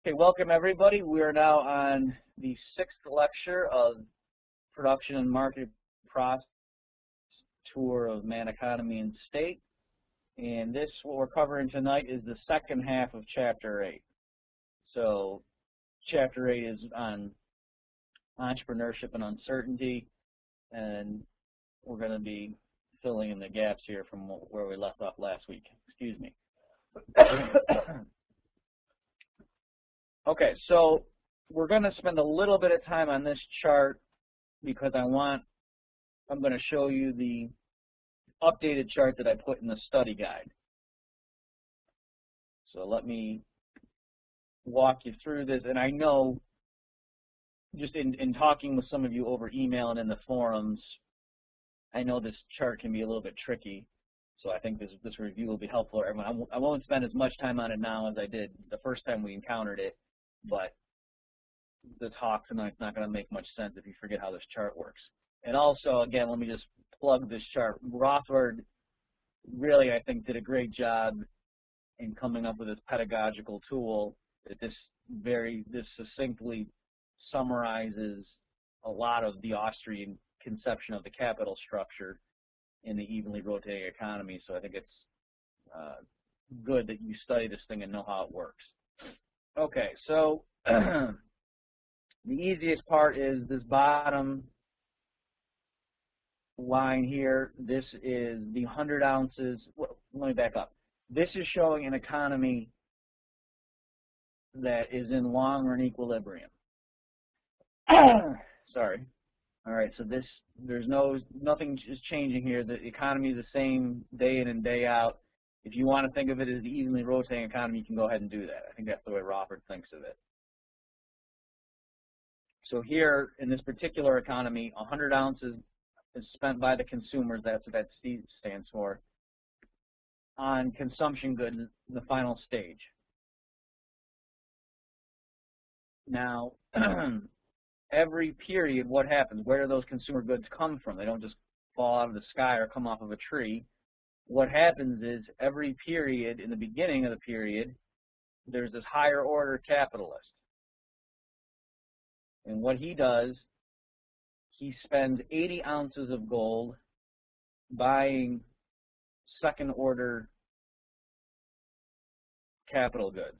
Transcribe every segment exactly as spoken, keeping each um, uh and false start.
Okay, welcome everybody. We are now on the sixth lecture of Production and Market Process Tour of Man Economy and State. And this, what we're covering tonight, is the second half of Chapter eight. So Chapter eight is on entrepreneurship and uncertainty, and we're going to be filling in the gaps here from where we left off last week. Excuse me. Okay, so we're going to spend a little bit of time on this chart because I want, I'm going to show you the updated chart that I put in the study guide. So let me walk you through this. And I know, just in, in talking with some of you over email and in the forums, I know this chart can be a little bit tricky. So I think this, this review will be helpful for everyone. I won't spend as much time on it now as I did the first time we encountered it. But the talk tonight's not going to make much sense if you forget how this chart works. And also, again, let me just plug this chart. Rothbard really, I think, did a great job in coming up with this pedagogical tool that this very, this succinctly summarizes a lot of the Austrian conception of the capital structure in the evenly rotating economy. So I think it's uh, good that you study this thing and know how it works. Okay, so the easiest part is this bottom line here. This is the one hundred ounces. Well, let me back up. This is showing an economy that is in long-run equilibrium. Sorry. All right, so this, there's no, nothing is changing here. The economy is the same day in and day out. If you want to think of it as the evenly rotating economy, you can go ahead and do that. I think that's the way Rothbard thinks of it. So here, in this particular economy, one hundred ounces is spent by the consumers, that's what that C stands for, on consumption goods in the final stage. Now, every period, what happens? Where do those consumer goods come from? They don't just fall out of the sky or come off of a tree. What happens is every period, in the beginning of the period, there's this higher order capitalist. And what he does, he spends eighty ounces of gold buying second order capital goods,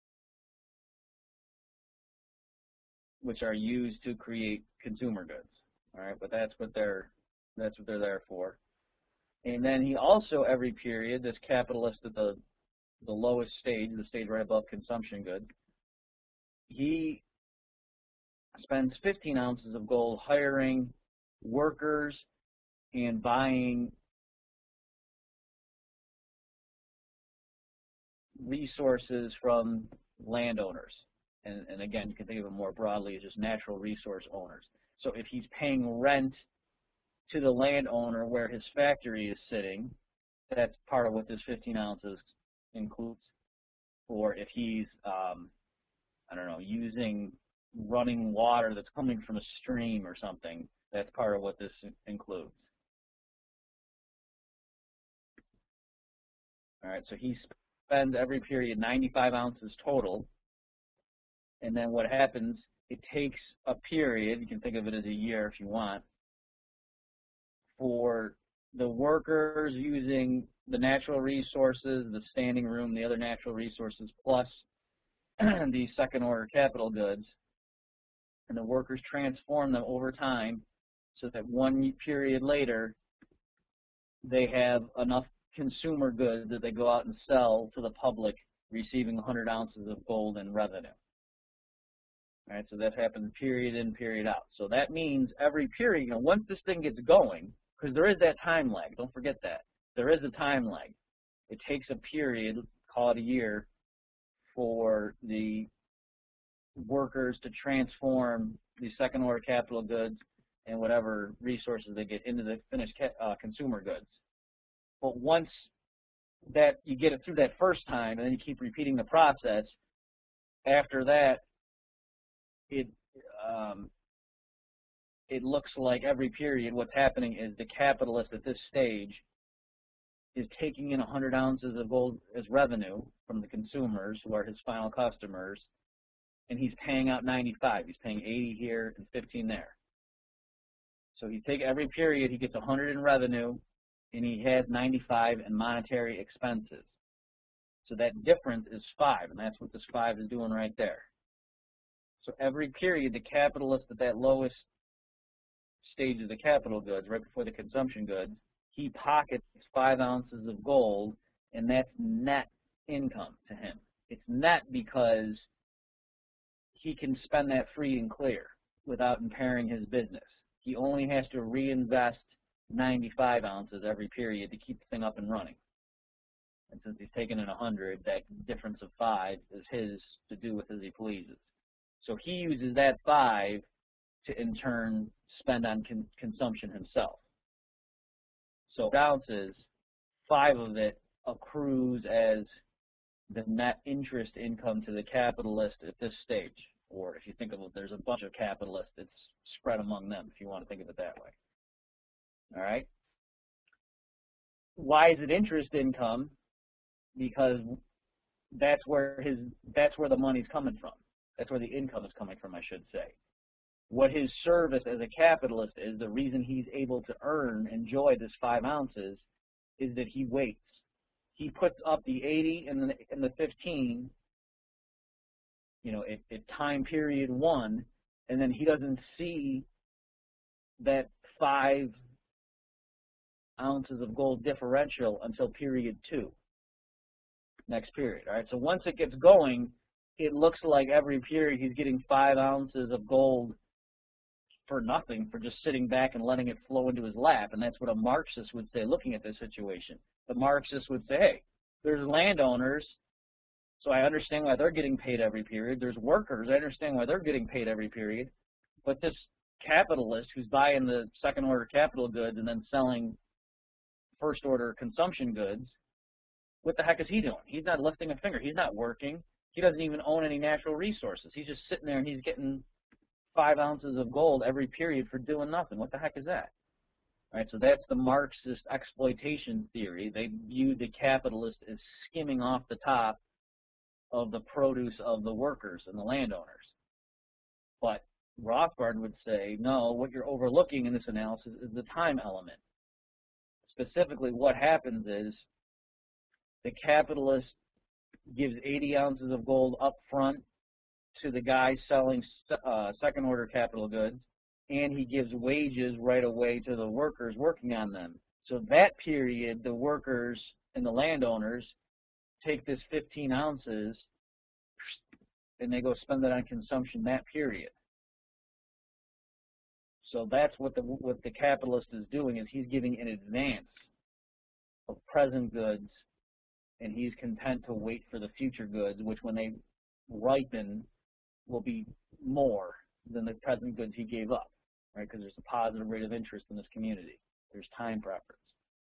which are used to create consumer goods. All right, but that's what they're that's what they're there for. And then he also, every period, this capitalist at the, the lowest stage, the stage right above consumption goods, he spends fifteen ounces of gold hiring workers and buying resources from landowners. And, and again, you can think of it more broadly as just natural resource owners. So if he's paying rent to the landowner where his factory is sitting, that's part of what this fifteen ounces includes. Or if he's, um, I don't know, using running water that's coming from a stream or something, that's part of what this includes. All right, so he spends every period ninety-five ounces total. And then what happens, it takes a period, you can think of it as a year if you want, for the workers using the natural resources, the standing room, the other natural resources, plus the second order capital goods, and the workers transform them over time so that one period later they have enough consumer goods that they go out and sell to the public, receiving one hundred ounces of gold in revenue. All right, so that happens period in, period out. So that means every period, you know, once this thing gets going, because there is that time lag, don't forget that. There is a time lag. It takes a period, call it a year, for the workers to transform the second order capital goods and whatever resources they get into the finished uh, consumer goods. But once that you get it through that first time and then you keep repeating the process, after that, it um, it looks like every period what's happening is the capitalist at this stage is taking in one hundred ounces of gold as revenue from the consumers who are his final customers, and he's paying out ninety-five. He's paying eighty here and fifteen there. So he take every period, he gets one hundred in revenue, and he has ninety-five in monetary expenses. So that difference is five, and that's what this five is doing right there. So every period, the capitalist at that lowest stage of the capital goods, right before the consumption goods, he pockets five ounces of gold, and that's net income to him. It's net because he can spend that free and clear without impairing his business. He only has to reinvest ninety-five ounces every period to keep the thing up and running. And since he's taken in one hundred, that difference of five is his to do with as he pleases. So he uses that five to, in turn, spend on con consumption himself. So ounces, five of it accrues as the net interest income to the capitalist at this stage. Or if you think of it, there's a bunch of capitalists, it's spread among them, if you want to think of it that way. All right? Why is it interest income? Because that's where his that's where the money's coming from. That's where the income is coming from, I should say. What his service as a capitalist is, the reason he's able to earn, enjoy this five ounces, is that he waits. He puts up the eighty and the, and the fifteen, you know, at, at time period one, and then he doesn't see that five ounces of gold differential until period two, next period. All right, so once it gets going, it looks like every period he's getting five ounces of gold for nothing, for just sitting back and letting it flow into his lap. And that's what a Marxist would say looking at this situation. The Marxist would say, hey, there's landowners, so I understand why they're getting paid every period. There's workers, I understand why they're getting paid every period. But this capitalist who's buying the second order capital goods and then selling first order consumption goods, what the heck is he doing? He's not lifting a finger. He's not working. He doesn't even own any natural resources. He's just sitting there and he's getting five ounces of gold every period for doing nothing. What the heck is that? All right, so that's the Marxist exploitation theory. They view the capitalist as skimming off the top of the produce of the workers and the landowners. But Rothbard would say, no, what you're overlooking in this analysis is the time element. Specifically, what happens is the capitalist gives eighty ounces of gold up front to the guy selling uh, second order capital goods, and he gives wages right away to the workers working on them. So that period, the workers and the landowners take this fifteen ounces and they go spend it on consumption that period. So that's what the what the capitalist is doing, is he's giving an advance of present goods, and he's content to wait for the future goods, which when they ripen will be more than the present goods he gave up, right? Because there's a positive rate of interest in this community. There's time preference.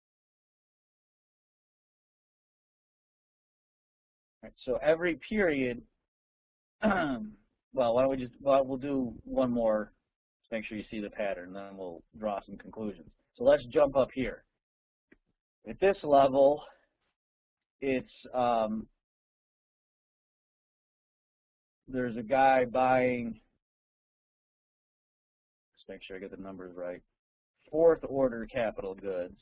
Right, so every period, well, why don't we just, well, we'll do one more to make sure you see the pattern, then we'll draw some conclusions. So let's jump up here. At this level, it's, um, there's a guy buying, let's make sure I get the numbers right, fourth order capital goods,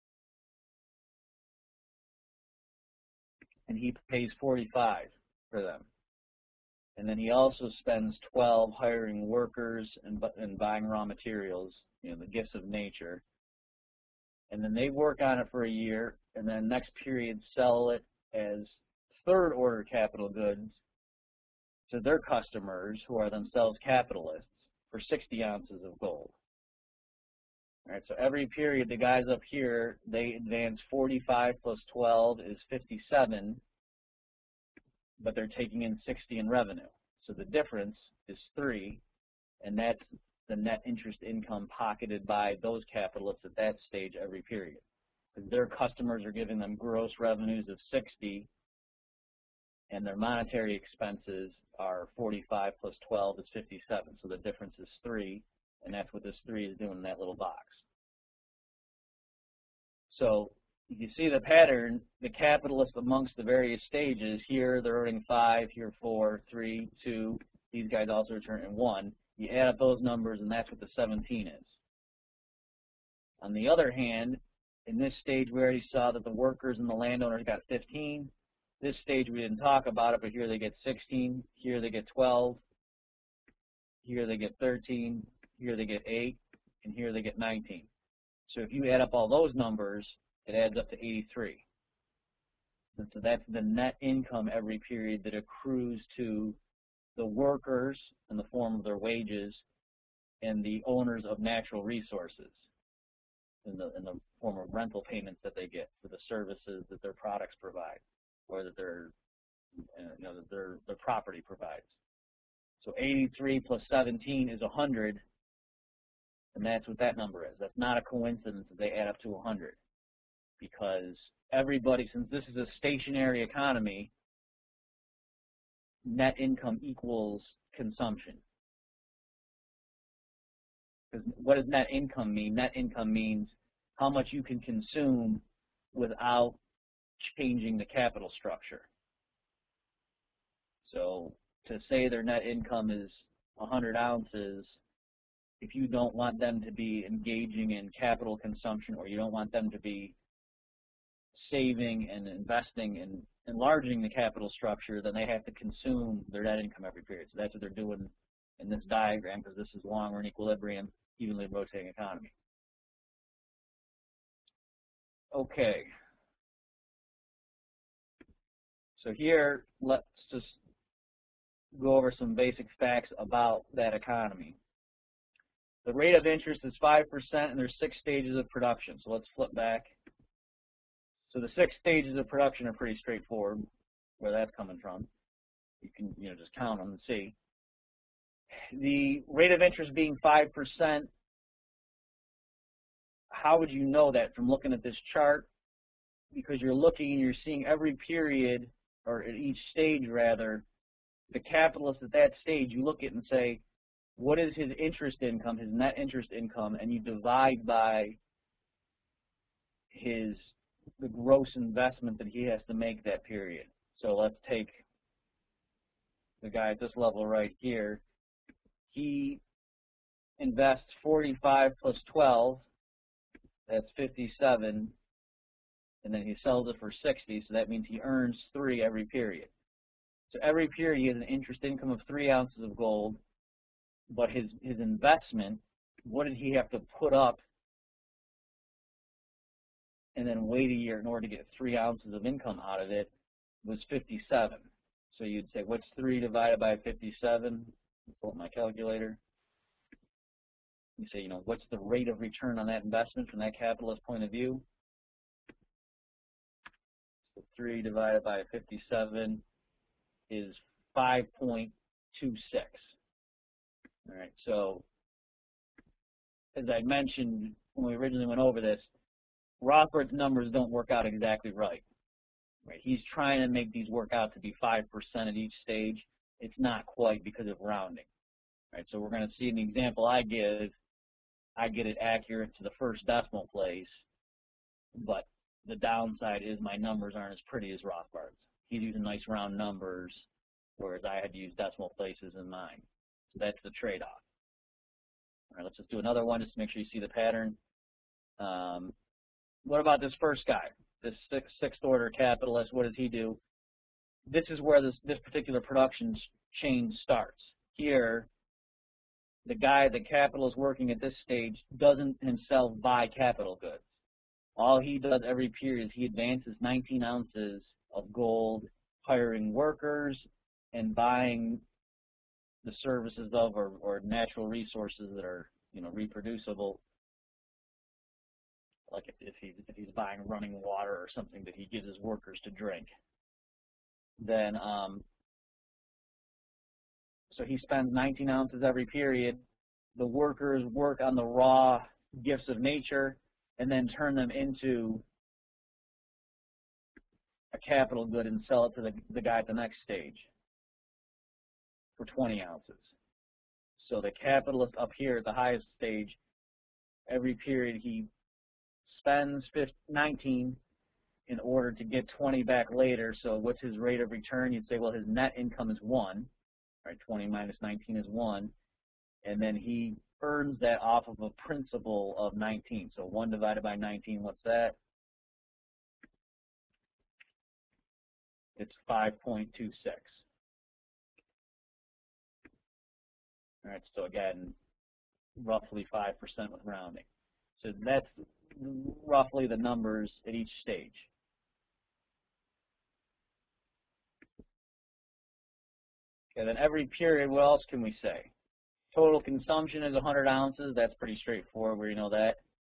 and he pays forty-five for them. And then he also spends twelve hiring workers and, and buying raw materials, you know, the gifts of nature. And then they work on it for a year, and then next period sell it as third order capital goods to their customers, who are themselves capitalists, for sixty ounces of gold. All right, so every period, the guys up here, they advance forty-five plus twelve is fifty-seven, but they're taking in sixty in revenue. So the difference is three, and that's the net interest income pocketed by those capitalists at that stage every period. Because their customers are giving them gross revenues of sixty, and their monetary expenses are forty-five plus twelve is fifty-seven. So the difference is three, and that's what this three is doing in that little box. So you see the pattern, the capitalists amongst the various stages. Here they're earning five, here four, three, two, These guys also return in one. You add up those numbers, and that's what the seventeen is. On the other hand, in this stage, we already saw that the workers and the landowners got fifteen. This stage, we didn't talk about it, but here they get sixteen. Here they get twelve. Here they get thirteen. Here they get eight. And here they get nineteen. So if you add up all those numbers, it adds up to eighty-three. And so that's the net income every period that accrues to the workers in the form of their wages and the owners of natural resources in the, in the form of rental payments that they get for the services that their products provide, or that their, uh, you know, that their, their property provides. So eighty-three plus seventeen is one hundred, and that's what that number is. That's not a coincidence that they add up to one hundred, because everybody, since this is a stationary economy, net income equals consumption. Because what does net income mean? Net income means how much you can consume without changing the capital structure. So to say their net income is one hundred ounces, if you don't want them to be engaging in capital consumption, or you don't want them to be saving and investing in enlarging the capital structure, then they have to consume their net income every period. So that's what they're doing in this diagram, because this is long-run equilibrium, evenly rotating economy. Okay. So here, let's just go over some basic facts about that economy. The rate of interest is five percent, and there's six stages of production. So let's flip back. So the six stages of production are pretty straightforward, where that's coming from. You can, you know, just count them and see. The rate of interest being five percent, how would you know that from looking at this chart? Because you're looking and you're seeing every period, or at each stage rather, the capitalist at that stage, you look at it and say, what is his interest income, his net interest income, and you divide by his the gross investment that he has to make that period. So let's take the guy at this level right here. He invests forty-five plus twelve, that's fifty-seven, and then he sells it for sixty, so that means he earns three every period. So every period he has an interest income of three ounces of gold, but his, his investment, what did he have to put up and then wait a year in order to get three ounces of income out of it, was fifty-seven. So you'd say, what's three divided by fifty-seven? Pull up my calculator. You say, you know, what's the rate of return on that investment from that capitalist point of view? So three divided by fifty-seven is five point two six. All right, so as I mentioned when we originally went over this, Rothbard's numbers don't work out exactly right. Right? He's trying to make these work out to be five percent at each stage. It's not quite because of rounding. Right? So we're going to see in the example I give, I get it accurate to the first decimal place, but the downside is my numbers aren't as pretty as Rothbard's. He's using nice round numbers, whereas I had to use decimal places in mine. So that's the trade-off. All right, let's just do another one just to make sure you see the pattern. Um, what about this first guy, this sixth, sixth order capitalist? What does he do? This is where this, this particular production chain starts. Here, the guy, the capitalist working at this stage, doesn't himself buy capital goods. All he does every period is he advances nineteen ounces of gold, hiring workers and buying the services of or, or natural resources that are, you know, reproducible. Like if, if he's if he's buying running water or something that he gives his workers to drink, then um, so he spends nineteen ounces every period. The workers work on the raw gifts of nature and then turn them into a capital good and sell it to the, the guy at the next stage for twenty ounces. So the capitalist up here at the highest stage, every period he spends nineteen in order to get twenty back later. So what's his rate of return? You'd say, well, his net income is one. Right, twenty minus nineteen is one, and then he earns that off of a principal of nineteen. So one divided by nineteen, what's that? It's five point two six. All right, so again, roughly five percent with rounding. So that's roughly the numbers at each stage. Okay, then every period, what else can we say? Total consumption is one hundred ounces. That's pretty straightforward. We know that.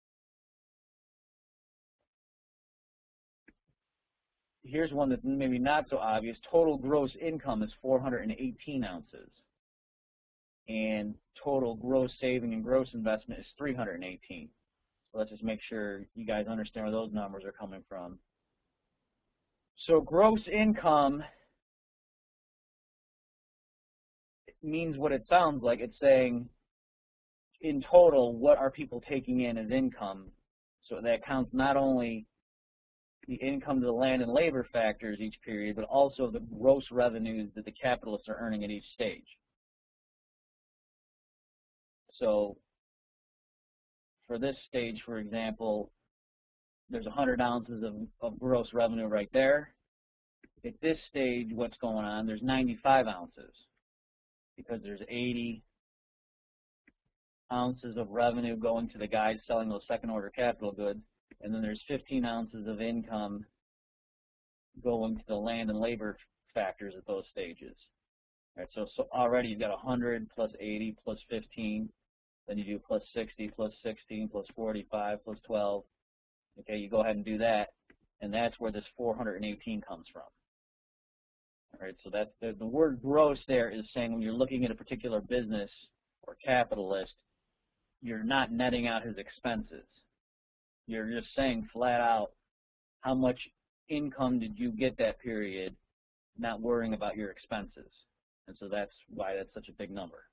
Here's one that's maybe not so obvious. Total gross income is four hundred eighteen ounces. And total gross saving and gross investment is three hundred eighteen. So let's just make sure you guys understand where those numbers are coming from. So gross income means what it sounds like. It's saying, in total, what are people taking in as income? So that counts not only the income to the land and labor factors each period, but also the gross revenues that the capitalists are earning at each stage. So for this stage, for example, there's one hundred ounces of, of gross revenue right there. At this stage, what's going on? There's ninety-five ounces because there's eighty ounces of revenue going to the guys selling those second-order capital goods, and then there's fifteen ounces of income going to the land and labor factors at those stages. All right, so, so already you've got one hundred plus eighty plus fifteen. Then you do plus sixty, plus sixteen, plus forty-five, plus twelve. Okay, you go ahead and do that, and that's where this four hundred eighteen comes from. All right, so that's the, the word gross there is saying when you're looking at a particular business or capitalist, you're not netting out his expenses. You're just saying flat out how much income did you get that period, not worrying about your expenses. And so that's why that's such a big number.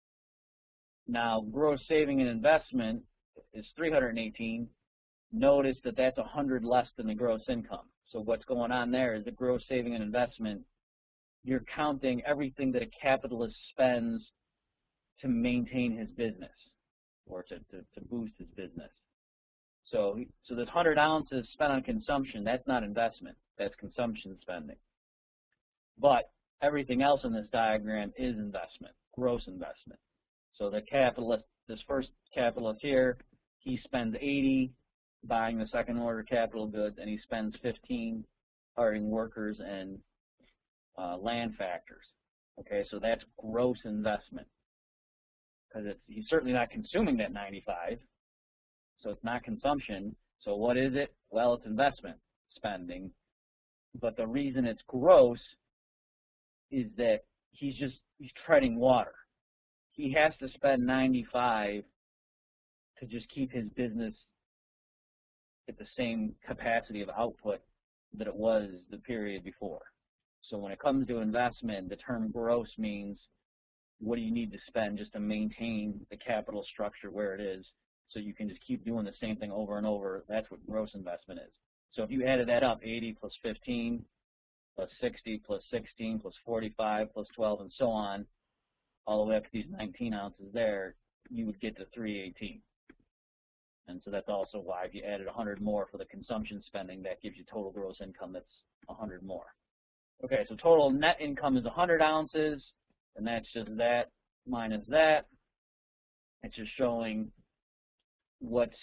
Now, gross saving and investment is three hundred eighteen. Notice that that's one hundred less than the gross income. So what's going on there is the gross saving and investment, you're counting everything that a capitalist spends to maintain his business or to, to, to boost his business. So, so this one hundred ounces spent on consumption, that's not investment. That's consumption spending. But everything else in this diagram is investment, gross investment. So the capitalist, this first capitalist here, he spends eighty buying the second order capital goods, and he spends fifteen hiring workers and uh, land factors. Okay, so that's gross investment because it's he's certainly not consuming that ninety-five, so it's not consumption. So what is it? Well, it's investment spending. But the reason it's gross is that he's just he's treading water. He has to spend ninety-five to just keep his business at the same capacity of output that it was the period before. So when it comes to investment, the term gross means what do you need to spend just to maintain the capital structure where it is so you can just keep doing the same thing over and over. That's what gross investment is. So if you added that up, eighty plus fifteen plus sixty plus sixteen plus forty-five plus twelve and so on, all the way up to these nineteen ounces there, you would get to three eighteen. And so that's also why if you added one hundred more for the consumption spending, that gives you total gross income that's one hundred more. Okay, so total net income is one hundred ounces, and that's just that minus that. It's just showing what's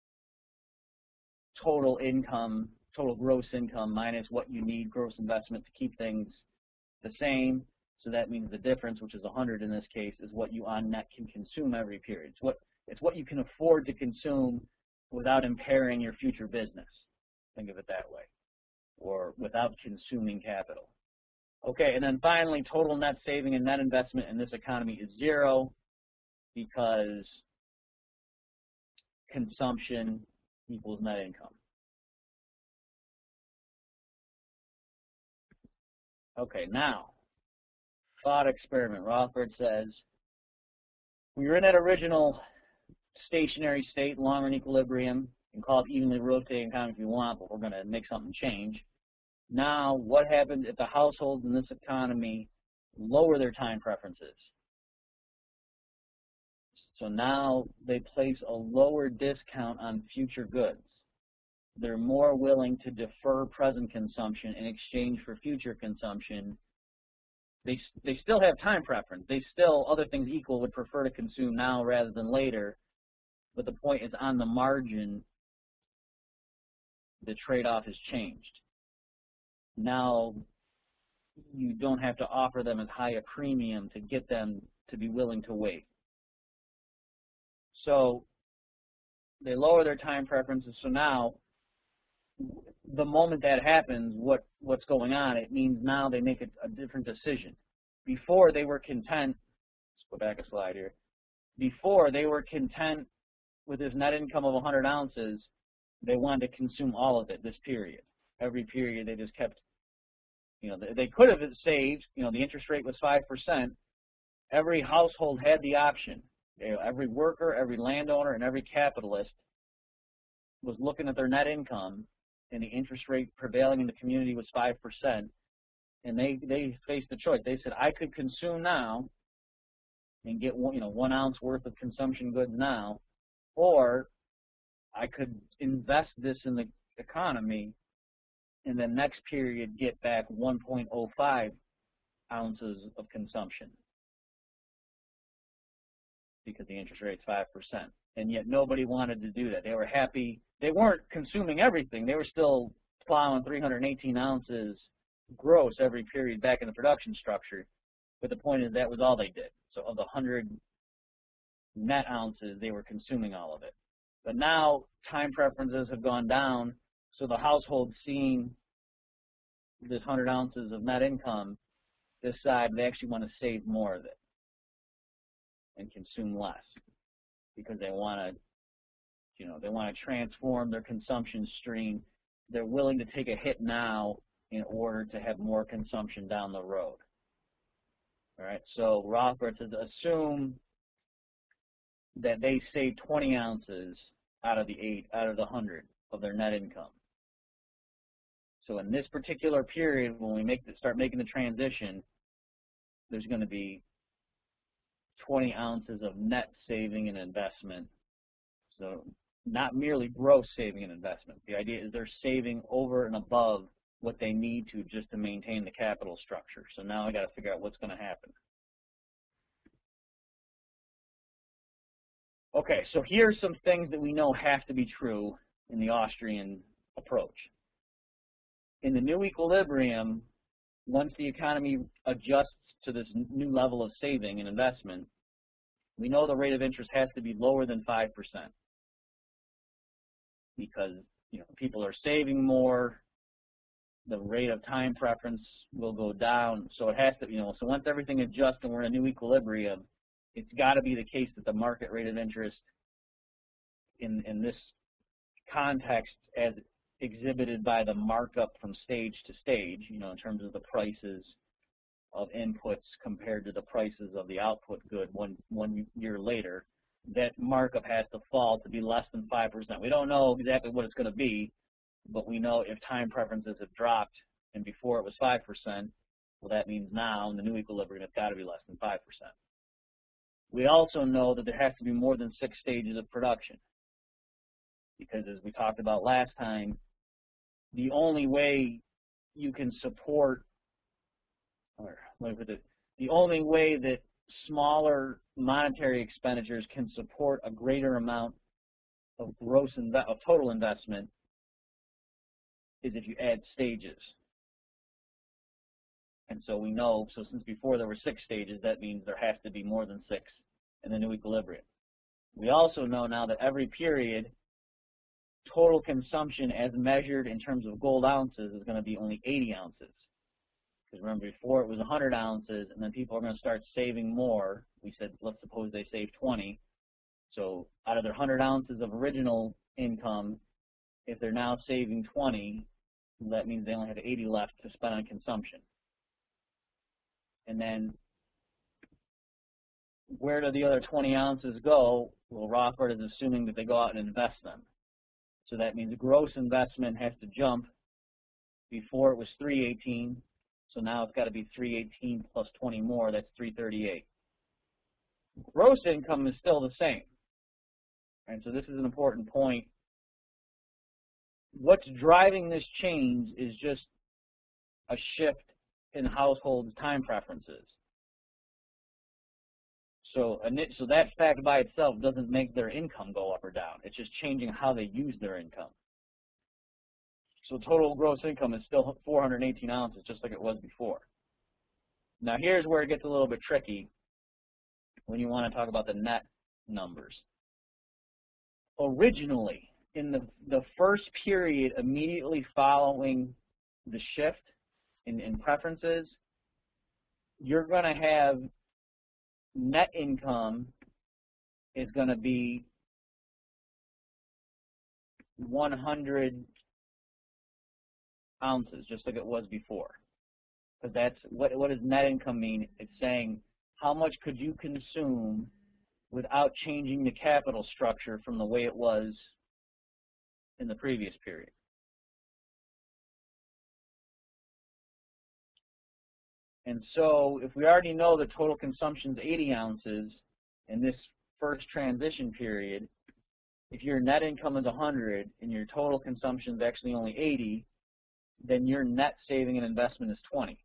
total income, total gross income minus what you need gross investment to keep things the same. So that means the difference, which is one hundred in this case, is what you on net can consume every period. It's what, it's what you can afford to consume without impairing your future business. Think of it that way. Or without consuming capital. Okay, and then finally, total net saving and net investment in this economy is zero because consumption equals net income. Okay, now, thought experiment. Rothbard says, we were in that original stationary state, long-run equilibrium. You can call it evenly rotating economy if you want, but we're going to make something change. Now, what happens if the households in this economy lower their time preferences. So now they place a lower discount on future goods. They're more willing to defer present consumption in exchange for future consumption. They, they still have time preference. They still, other things equal, would prefer to consume now rather than later. But the point is, on the margin, the trade-off has changed. Now you don't have to offer them as high a premium to get them to be willing to wait. So they lower their time preferences. So now, the moment that happens, what, what's going on, it means now they make a, a different decision. Before, they were content, let's go back a slide here. Before, they were content with this net income of one hundred ounces. They wanted to consume all of it this period. Every period, they just kept, you know, they, they could have saved, you know, the interest rate was five percent. Every household had the option. You know, every worker, every landowner, and every capitalist was looking at their net income, and the interest rate prevailing in the community was five percent, and they, they faced the choice. They said, I could consume now and get one, you know, one ounce worth of consumption goods now, or I could invest this in the economy and then next period get back one point oh five ounces of consumption because the interest rate's five percent. And yet nobody wanted to do that. They were happy. They weren't consuming everything. They were still plowing three hundred eighteen ounces gross every period back in the production structure. But the point is that was all they did. So of the one hundred net ounces, they were consuming all of it. But now time preferences have gone down, so the household seeing this one hundred ounces of net income decide they actually want to save more of it and consume less because they want to, you know, they want to transform their consumption stream. They're willing to take a hit now in order to have more consumption down the road. All right, so Rothbard says assume that they save twenty ounces out of the eight, out of the one hundred of their net income. So in this particular period, when we make the, start making the transition, there's going to be twenty ounces of net saving and investment. So not merely gross saving and investment. The idea is they're saving over and above what they need to just to maintain the capital structure. So now I got to figure out what's going to happen. Okay, so here's some things that we know have to be true in the Austrian approach. In the new equilibrium, once the economy adjusts to this new level of saving and investment, we know the rate of interest has to be lower than five percent because, you know, people are saving more, the rate of time preference will go down, so it has to, you know, so once everything adjusts and we're in a new equilibrium, it's got to be the case that the market rate of interest in, in this context as exhibited by the markup from stage to stage, you know, in terms of the prices of inputs compared to the prices of the output good one, one year later, that markup has to fall to be less than five percent. We don't know exactly what it's going to be, but we know if time preferences have dropped and before it was five percent, well, that means now in the new equilibrium it's got to be less than five percent. We also know that there has to be more than six stages of production because, as we talked about last time, the only way you can support, or let me put it, the only way that smaller monetary expenditures can support a greater amount of gross inve of total investment is if you add stages. And so we know, so since before there were six stages, that means there has to be more than six in the new equilibrium. We also know now that every period, total consumption as measured in terms of gold ounces is going to be only eighty ounces. Because remember, before it was one hundred ounces, and then people are going to start saving more. We said, let's suppose they save twenty. So out of their one hundred ounces of original income, if they're now saving twenty, that means they only have eighty left to spend on consumption. And then where do the other twenty ounces go? Well, Rothbard is assuming that they go out and invest them. So that means gross investment has to jump. Before it was three eighteen. So now it's got to be three eighteen plus twenty more, that's three thirty-eight. Gross income is still the same. And so this is an important point. What's driving this change is just a shift in households' time preferences. So, so that fact by itself doesn't make their income go up or down. It's just changing how they use their income. So total gross income is still four hundred eighteen ounces, just like it was before. Now here's where it gets a little bit tricky when you want to talk about the net numbers. Originally, in the, the first period immediately following the shift in, in preferences, you're going to have net income is going to be one hundred ounces, just like it was before. Because that's what what does net income mean? It's saying how much could you consume without changing the capital structure from the way it was in the previous period. And so if we already know the total consumption is eighty ounces in this first transition period, if your net income is one hundred and your total consumption is actually only eighty, then your net saving and investment is twenty.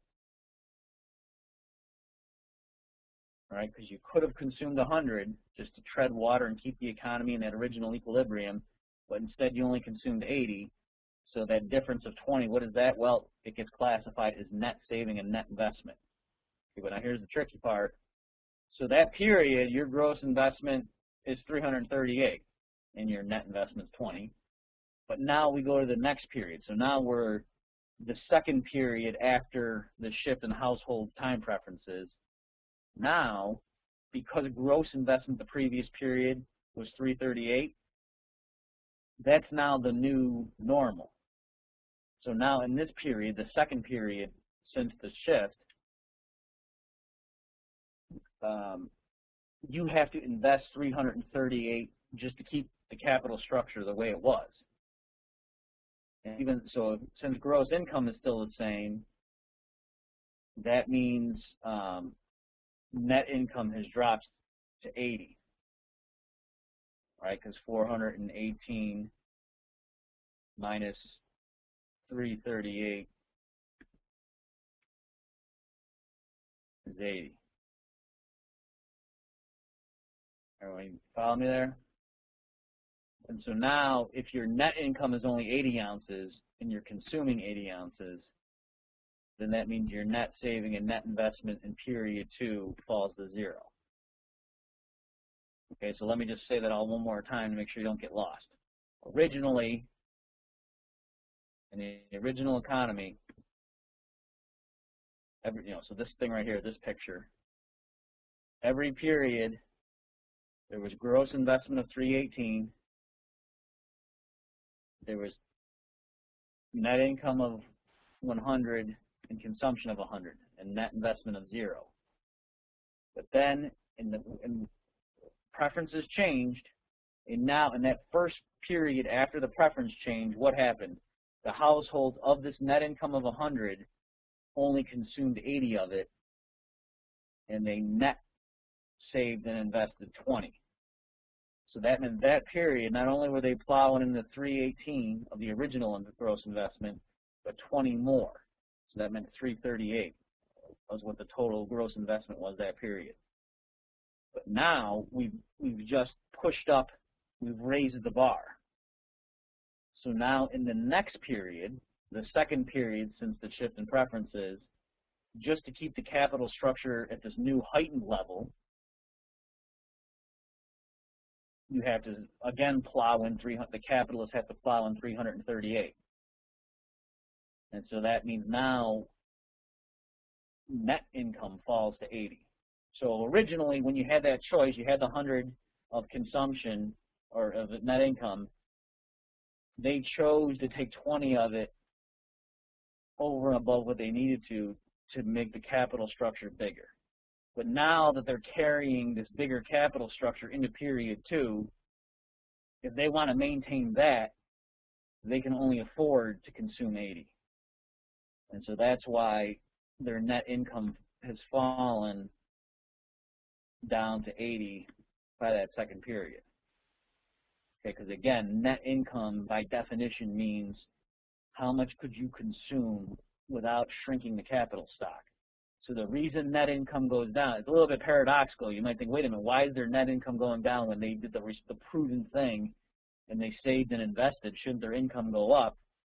All right, because you could have consumed one hundred just to tread water and keep the economy in that original equilibrium, but instead you only consumed eighty. So that difference of twenty, what is that? Well, it gets classified as net saving and net investment. Okay, but now here's the tricky part. So that period, your gross investment is three hundred thirty-eight, and your net investment is twenty. But now we go to the next period. So now we're the second period after the shift in household time preferences. Now, because gross investment the previous period was three thirty-eight, that's now the new normal. So now in this period, the second period since the shift, um, you have to invest three hundred thirty-eight just to keep the capital structure the way it was. And even so, since gross income is still the same, that means um, net income has dropped to eighty, right? Because four hundred eighteen minus three thirty-eight is eighty. Everyone follow me there? And so now, if your net income is only eighty ounces and you're consuming eighty ounces, then that means your net saving and net investment in period two falls to zero. Okay, so let me just say that all one more time to make sure you don't get lost. Originally, in the original economy, every, you know, so this thing right here, this picture, every period there was gross investment of three eighteen, there was net income of one hundred and consumption of one hundred and net investment of zero. But then in the in preferences changed, and now in that first period after the preference change, what happened? The household of this net income of one hundred only consumed eighty of it, and they net saved and invested twenty. So that meant that period, not only were they plowing in the three eighteen of the original gross investment, but twenty more. So that meant three thirty-eight was what the total gross investment was that period. But now we've, we've just pushed up, we've raised the bar. So now in the next period, the second period since the shift in preferences, just to keep the capital structure at this new heightened level, you have to again plow in three hundred, the capitalists have to plow in three hundred thirty-eight. And so that means now net income falls to eighty. So originally when you had that choice, you had the one hundred of consumption or of net income, they chose to take twenty of it over and above what they needed to to make the capital structure bigger. But now that they're carrying this bigger capital structure into period two, if they want to maintain that, they can only afford to consume eighty. And so that's why their net income has fallen down to eighty by that second period. Okay, because again, net income by definition means how much could you consume without shrinking the capital stock. So the reason net income goes down, it's a little bit paradoxical. You might think, wait a minute, why is their net income going down when they did the, the prudent thing and they saved and invested? Shouldn't their income go up?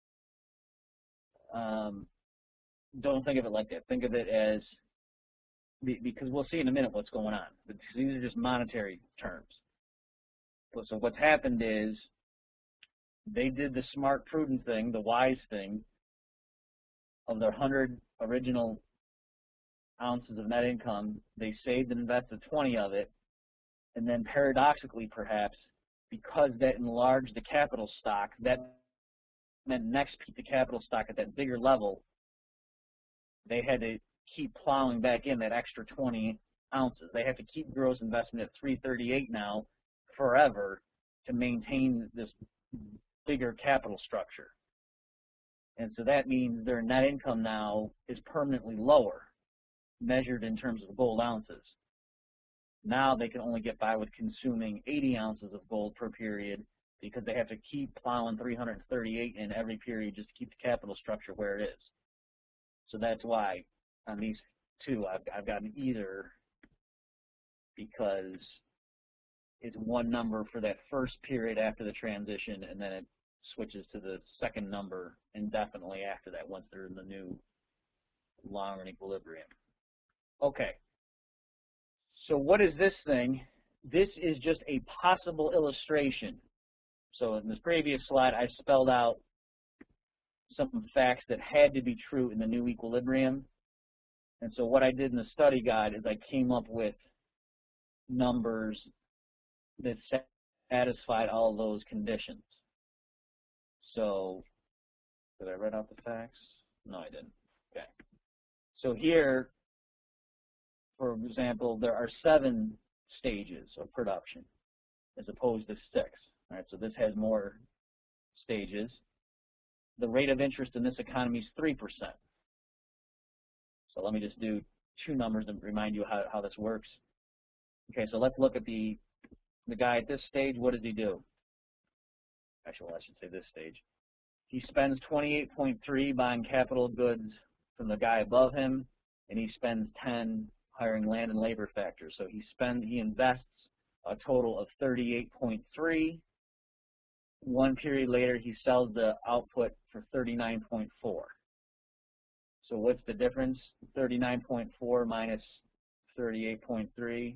Um, don't think of it like that. Think of it as, because we'll see in a minute what's going on. But these are just monetary terms. So what's happened is they did the smart, prudent thing, the wise thing. Of their one hundred original ounces of net income, they saved and invested twenty of it, and then paradoxically perhaps, because that enlarged the capital stock, that meant next keep the capital stock at that bigger level, they had to keep plowing back in that extra twenty ounces. They have to keep gross investment at three thirty-eight now forever to maintain this bigger capital structure. And so that means their net income now is permanently lower, measured in terms of gold ounces. Now they can only get by with consuming eighty ounces of gold per period because they have to keep plowing three hundred thirty-eight in every period just to keep the capital structure where it is. So that's why on these two I've, I've gotten either, because it's one number for that first period after the transition, and then it switches to the second number indefinitely after that once they're in the new long-run equilibrium. Okay, so what is this thing? This is just a possible illustration. So in this previous slide, I spelled out some facts that had to be true in the new equilibrium. And so what I did in the study guide is I came up with numbers that satisfied all those conditions. So, did I write out the facts? No, I didn't. Okay. So here, for example, there are seven stages of production as opposed to six. All right, so this has more stages. The rate of interest in this economy is three percent. So let me just do two numbers to remind you how, how this works. Okay, so let's look at the, the guy at this stage. What does he do? Actually, well, I should say this stage. He spends twenty-eight point three buying capital goods from the guy above him, and he spends ten hiring land and labor factors. So he spend he invests a total of thirty-eight point three. One period later, he sells the output for thirty-nine point four. So what's the difference? thirty-nine point four minus thirty-eight point three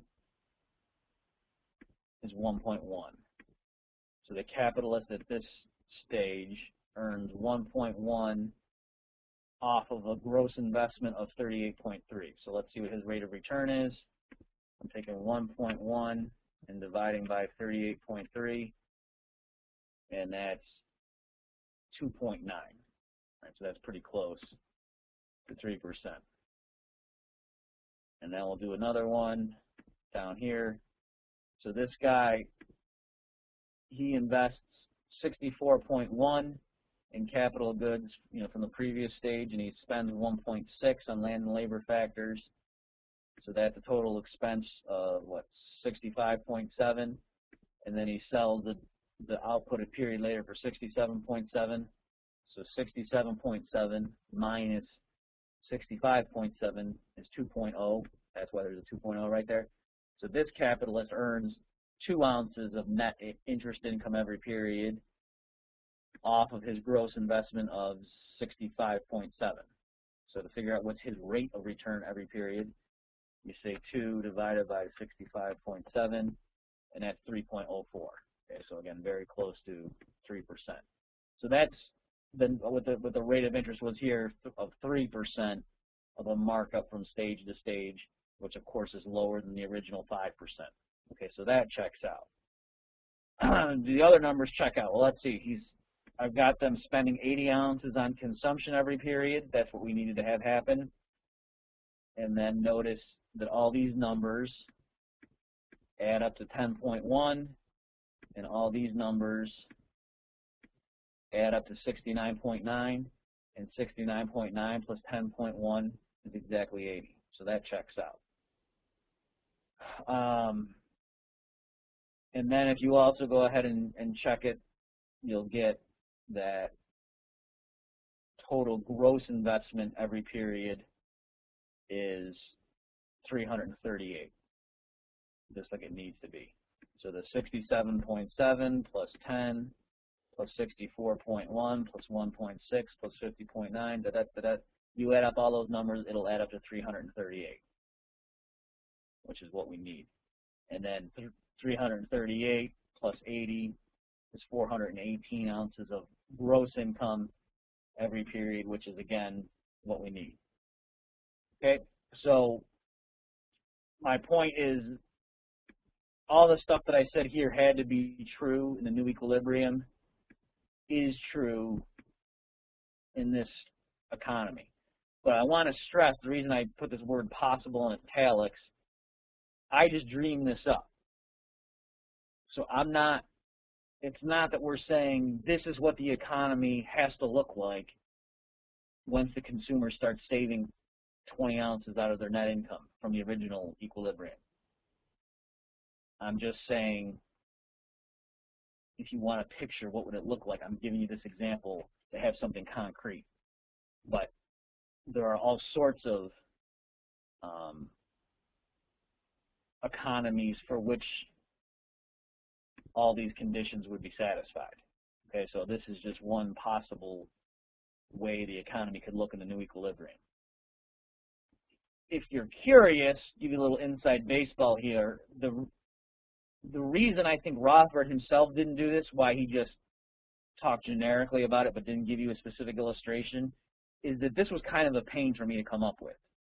is one point one. So the capitalist at this stage earns one point one off of a gross investment of thirty-eight point three. So let's see what his rate of return is. I'm taking one point one and dividing by thirty-eight point three, and that's two point nine. Right, so that's pretty close to three percent. And then we'll do another one down here. So this guy, he invests sixty-four point one in capital goods, you know, from the previous stage, and he spends one point six on land and labor factors. So that's a total expense of what, sixty-five point seven, and then he sells the the output a period later for sixty-seven point seven. So sixty-seven point seven minus sixty-five point seven is two point oh. That's why there's a two point oh right there. So this capitalist earns two ounces of net interest income every period off of his gross investment of sixty-five point seven. So to figure out what's his rate of return every period, you say two divided by sixty-five point seven, and that's three point oh four. Okay, so again, very close to three percent. So that's then what the, what the rate of interest was here of three percent of a markup from stage to stage, which of course is lower than the original five percent. Okay, so that checks out. The other numbers check out. Well, let's see. He's I've got them spending eighty ounces on consumption every period. That's what we needed to have happen. And then notice that all these numbers add up to ten point one, and all these numbers add up to sixty-nine point nine, and sixty-nine point nine plus ten point one is exactly eighty. So that checks out. Um, and then if you also go ahead and, and check it, you'll get that total gross investment every period is three hundred thirty-eight, just like it needs to be. So the sixty-seven point seven plus ten plus sixty-four point one plus one point six plus fifty point nine, da, da, da, da. You add up all those numbers, it'll add up to three hundred thirty-eight, which is what we need. And then three hundred thirty-eight plus eighty is four hundred eighteen ounces of gross income every period, which is, again, what we need. Okay, so my point is all the stuff that I said here had to be true in the new equilibrium is true in this economy. But I want to stress the reason I put this word possible in italics, I just dreamed this up. So I'm not, it's not that we're saying this is what the economy has to look like once the consumer starts saving twenty ounces out of their net income from the original equilibrium. I'm just saying, if you want to picture what would it look like, I'm giving you this example to have something concrete. But there are all sorts of um, economies for which all these conditions would be satisfied. Okay, so this is just one possible way the economy could look in the new equilibrium. If you're curious, give you a little inside baseball here. The the reason I think Rothbard himself didn't do this, why he just talked generically about it but didn't give you a specific illustration, is that this was kind of a pain for me to come up with.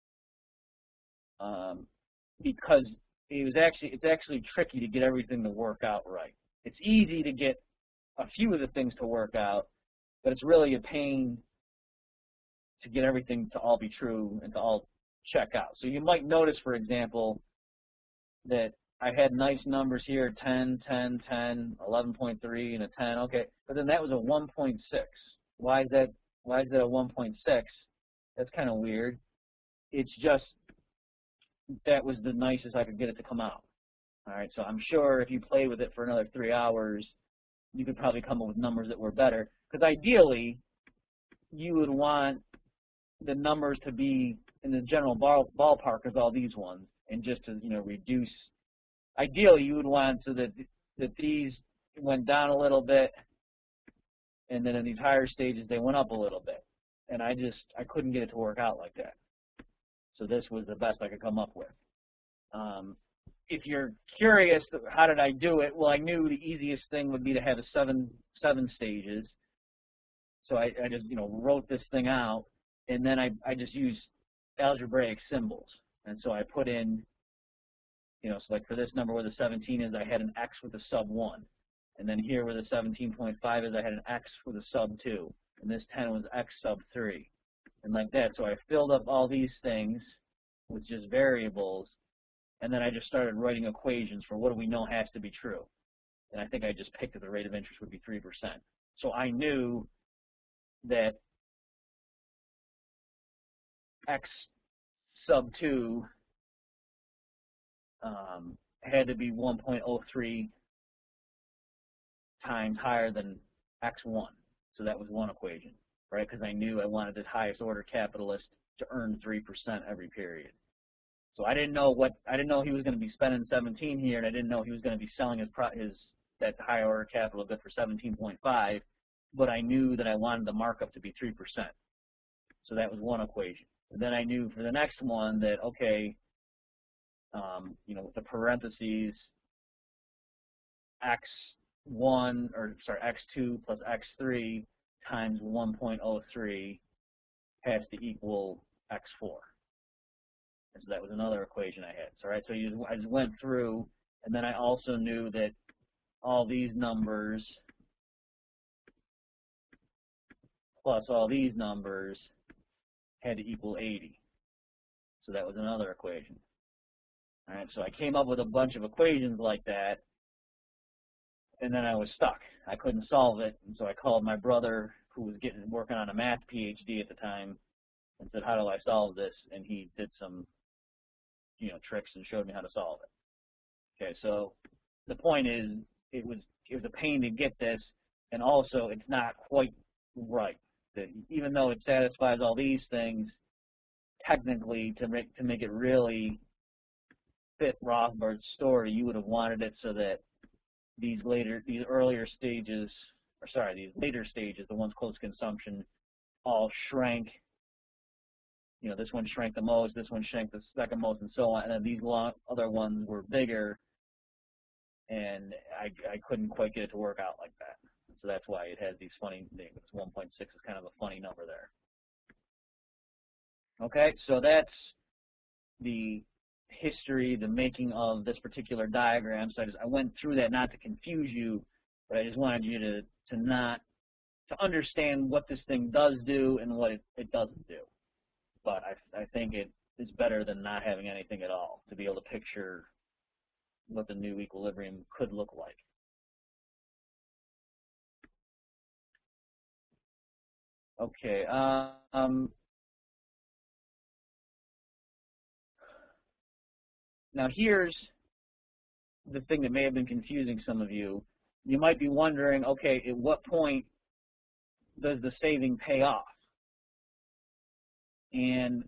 Um, because it was actually it's actually tricky to get everything to work out right. It's easy to get a few of the things to work out, but it's really a pain to get everything to all be true and to all check out. So you might notice, for example, that I had nice numbers here, ten, ten, ten, eleven point three, and a ten, okay, but then that was a one point six. Why is that, why is that a one point six? That's kind of weird. It's just that was the nicest I could get it to come out. All right, so I'm sure if you play with it for another three hours, you could probably come up with numbers that were better, because ideally, you would want the numbers to be in the general ball, ballpark as all these ones, and just to, you know, reduce. Ideally, you would want so that that these went down a little bit, and then in these higher stages they went up a little bit. And I just I couldn't get it to work out like that. So this was the best I could come up with. Um, if you're curious, how did I do it? Well, I knew the easiest thing would be to have a seven seven stages. So I, I just you know wrote this thing out, and then I I just used algebraic symbols. And so I put in, you know, so like for this number where the seventeen is, I had an x with a sub one. And then here where the seventeen point five is, I had an x with a sub two. And this ten was x sub three. And like that. So I filled up all these things with just variables. And then I just started writing equations for what do we know has to be true. And I think I just picked that the rate of interest would be three percent. So I knew that x sub two um, had to be one point zero three times higher than x one. So that was one equation, right? Because I knew I wanted this highest order capitalist to earn three percent every period. So I didn't know what I didn't know he was going to be spending seventeen here, and I didn't know he was going to be selling his pro, his that higher order capital good for seventeen point five. But I knew that I wanted the markup to be three percent. So that was one equation. And then I knew for the next one that, okay, um, you know, with the parentheses, x one, or sorry, x two plus x three times one point zero three has to equal x four. And so that was another equation I had. So, right, so you, I just went through, and then I also knew that all these numbers plus all these numbers had to equal eighty. So that was another equation. All right, so I came up with a bunch of equations like that, and then I was stuck. I couldn't solve it, and so I called my brother, who was getting working on a math PhD at the time, and said, how do I solve this? And he did some, you know, tricks and showed me how to solve it. Okay, so the point is, it was it was a pain to get this, and also it's not quite right. That even though it satisfies all these things, technically to make to make it really fit Rothbard's story, you would have wanted it so that these later, these earlier stages, or sorry, these later stages, the ones close to consumption, all shrank. You know, this one shrank the most, this one shrank the second most, and so on. And then these long, other ones were bigger, and I, I couldn't quite get it to work out like that. So that's why it has these funny names. one point six is kind of a funny number there. Okay, so that's the history, the making of this particular diagram. So I, just, I went through that not to confuse you, but I just wanted you to, to not, to understand what this thing does do and what it, it doesn't do. But I, I think it is better than not having anything at all, to be able to picture what the new equilibrium could look like. Okay. Um, now here's the thing that may have been confusing some of you. You might be wondering, okay, at what point does the saving pay off? And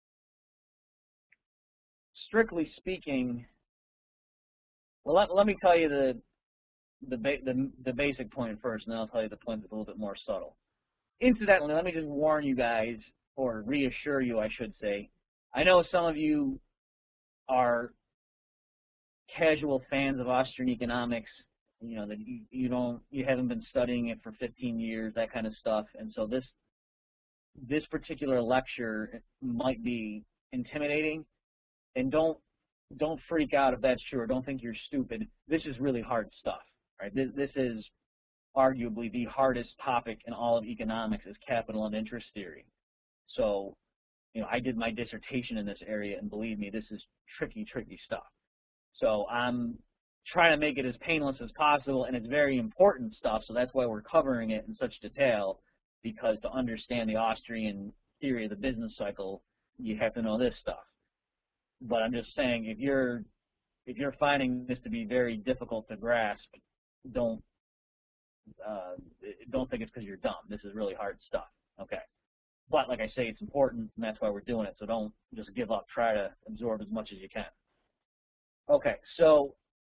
strictly speaking, well, let, let me tell you the the, ba the the basic point first, and then I'll tell you the point that's a little bit more subtle. Incidentally, let me just warn you guys, or reassure you, I should say. I know some of you are casual fans of Austrian economics. You know that you, you don't, you haven't been studying it for fifteen years, that kind of stuff, and so this this particular lecture might be intimidating. And don't don't freak out if that's true, or don't think you're stupid. This is really hard stuff, right? This, this is arguably the hardest topic in all of economics, is capital and interest theory. So, you know, I did my dissertation in this area, and believe me, this is tricky, tricky stuff. So I'm trying to make it as painless as possible, and it's very important stuff, so that's why we're covering it in such detail, because to understand the Austrian theory of the business cycle, you have to know this stuff. But I'm just saying, if you're if you're finding this to be very difficult to grasp, don't uh, don't think it's because you're dumb. This is really hard stuff. Okay, but like I say, it's important, and that's why we're doing it. So don't just give up. Try to absorb as much as you can. Okay, so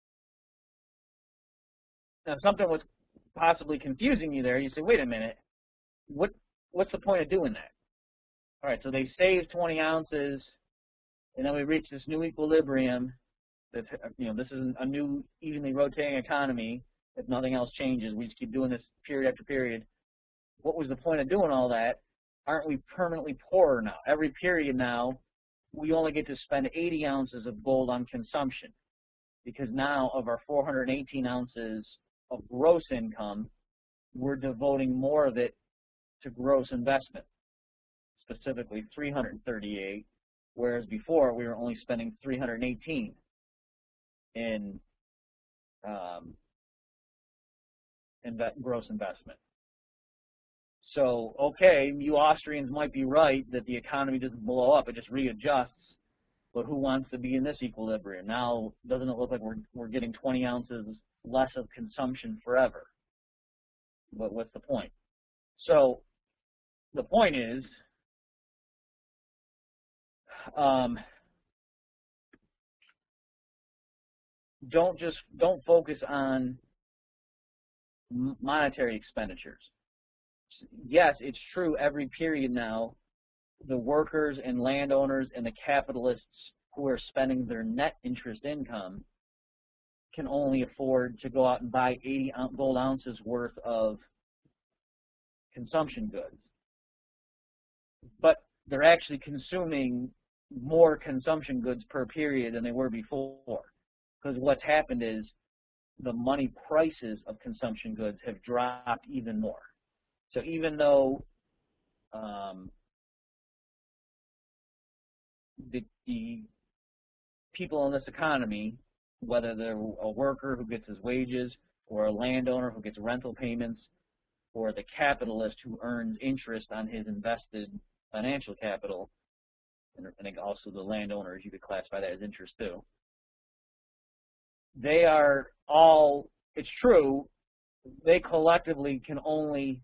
now something was possibly confusing you there. You say, wait a minute, what what's the point of doing that? All right, so they saved twenty ounces. And then we reach this new equilibrium. That's, you know, this is a new evenly rotating economy. If nothing else changes, we just keep doing this period after period. What was the point of doing all that? Aren't we permanently poorer now? Every period now, we only get to spend eighty ounces of gold on consumption, because now of our four hundred eighteen ounces of gross income, we're devoting more of it to gross investment, specifically three hundred thirty-eight. Whereas before, we were only spending three hundred eighteen in um, inve gross investment. So, okay, you Austrians might be right that the economy doesn't blow up, it just readjusts, but who wants to be in this equilibrium? Now, doesn't it look like we're, we're getting twenty ounces less of consumption forever? But what's the point? So, the point is, Um, don't just don't focus on monetary expenditures. Yes, it's true. Every period now, the workers and landowners and the capitalists who are spending their net interest income can only afford to go out and buy eighty gold ounces worth of consumption goods, but they're actually consuming more consumption goods per period than they were before, because what's happened is the money prices of consumption goods have dropped even more. So even though um, the, the people in this economy, whether they're a worker who gets his wages, or a landowner who gets rental payments, or the capitalist who earns interest on his invested financial capital, and I think also the landowners, you could classify that as interest too. They are all, it's true, they collectively can only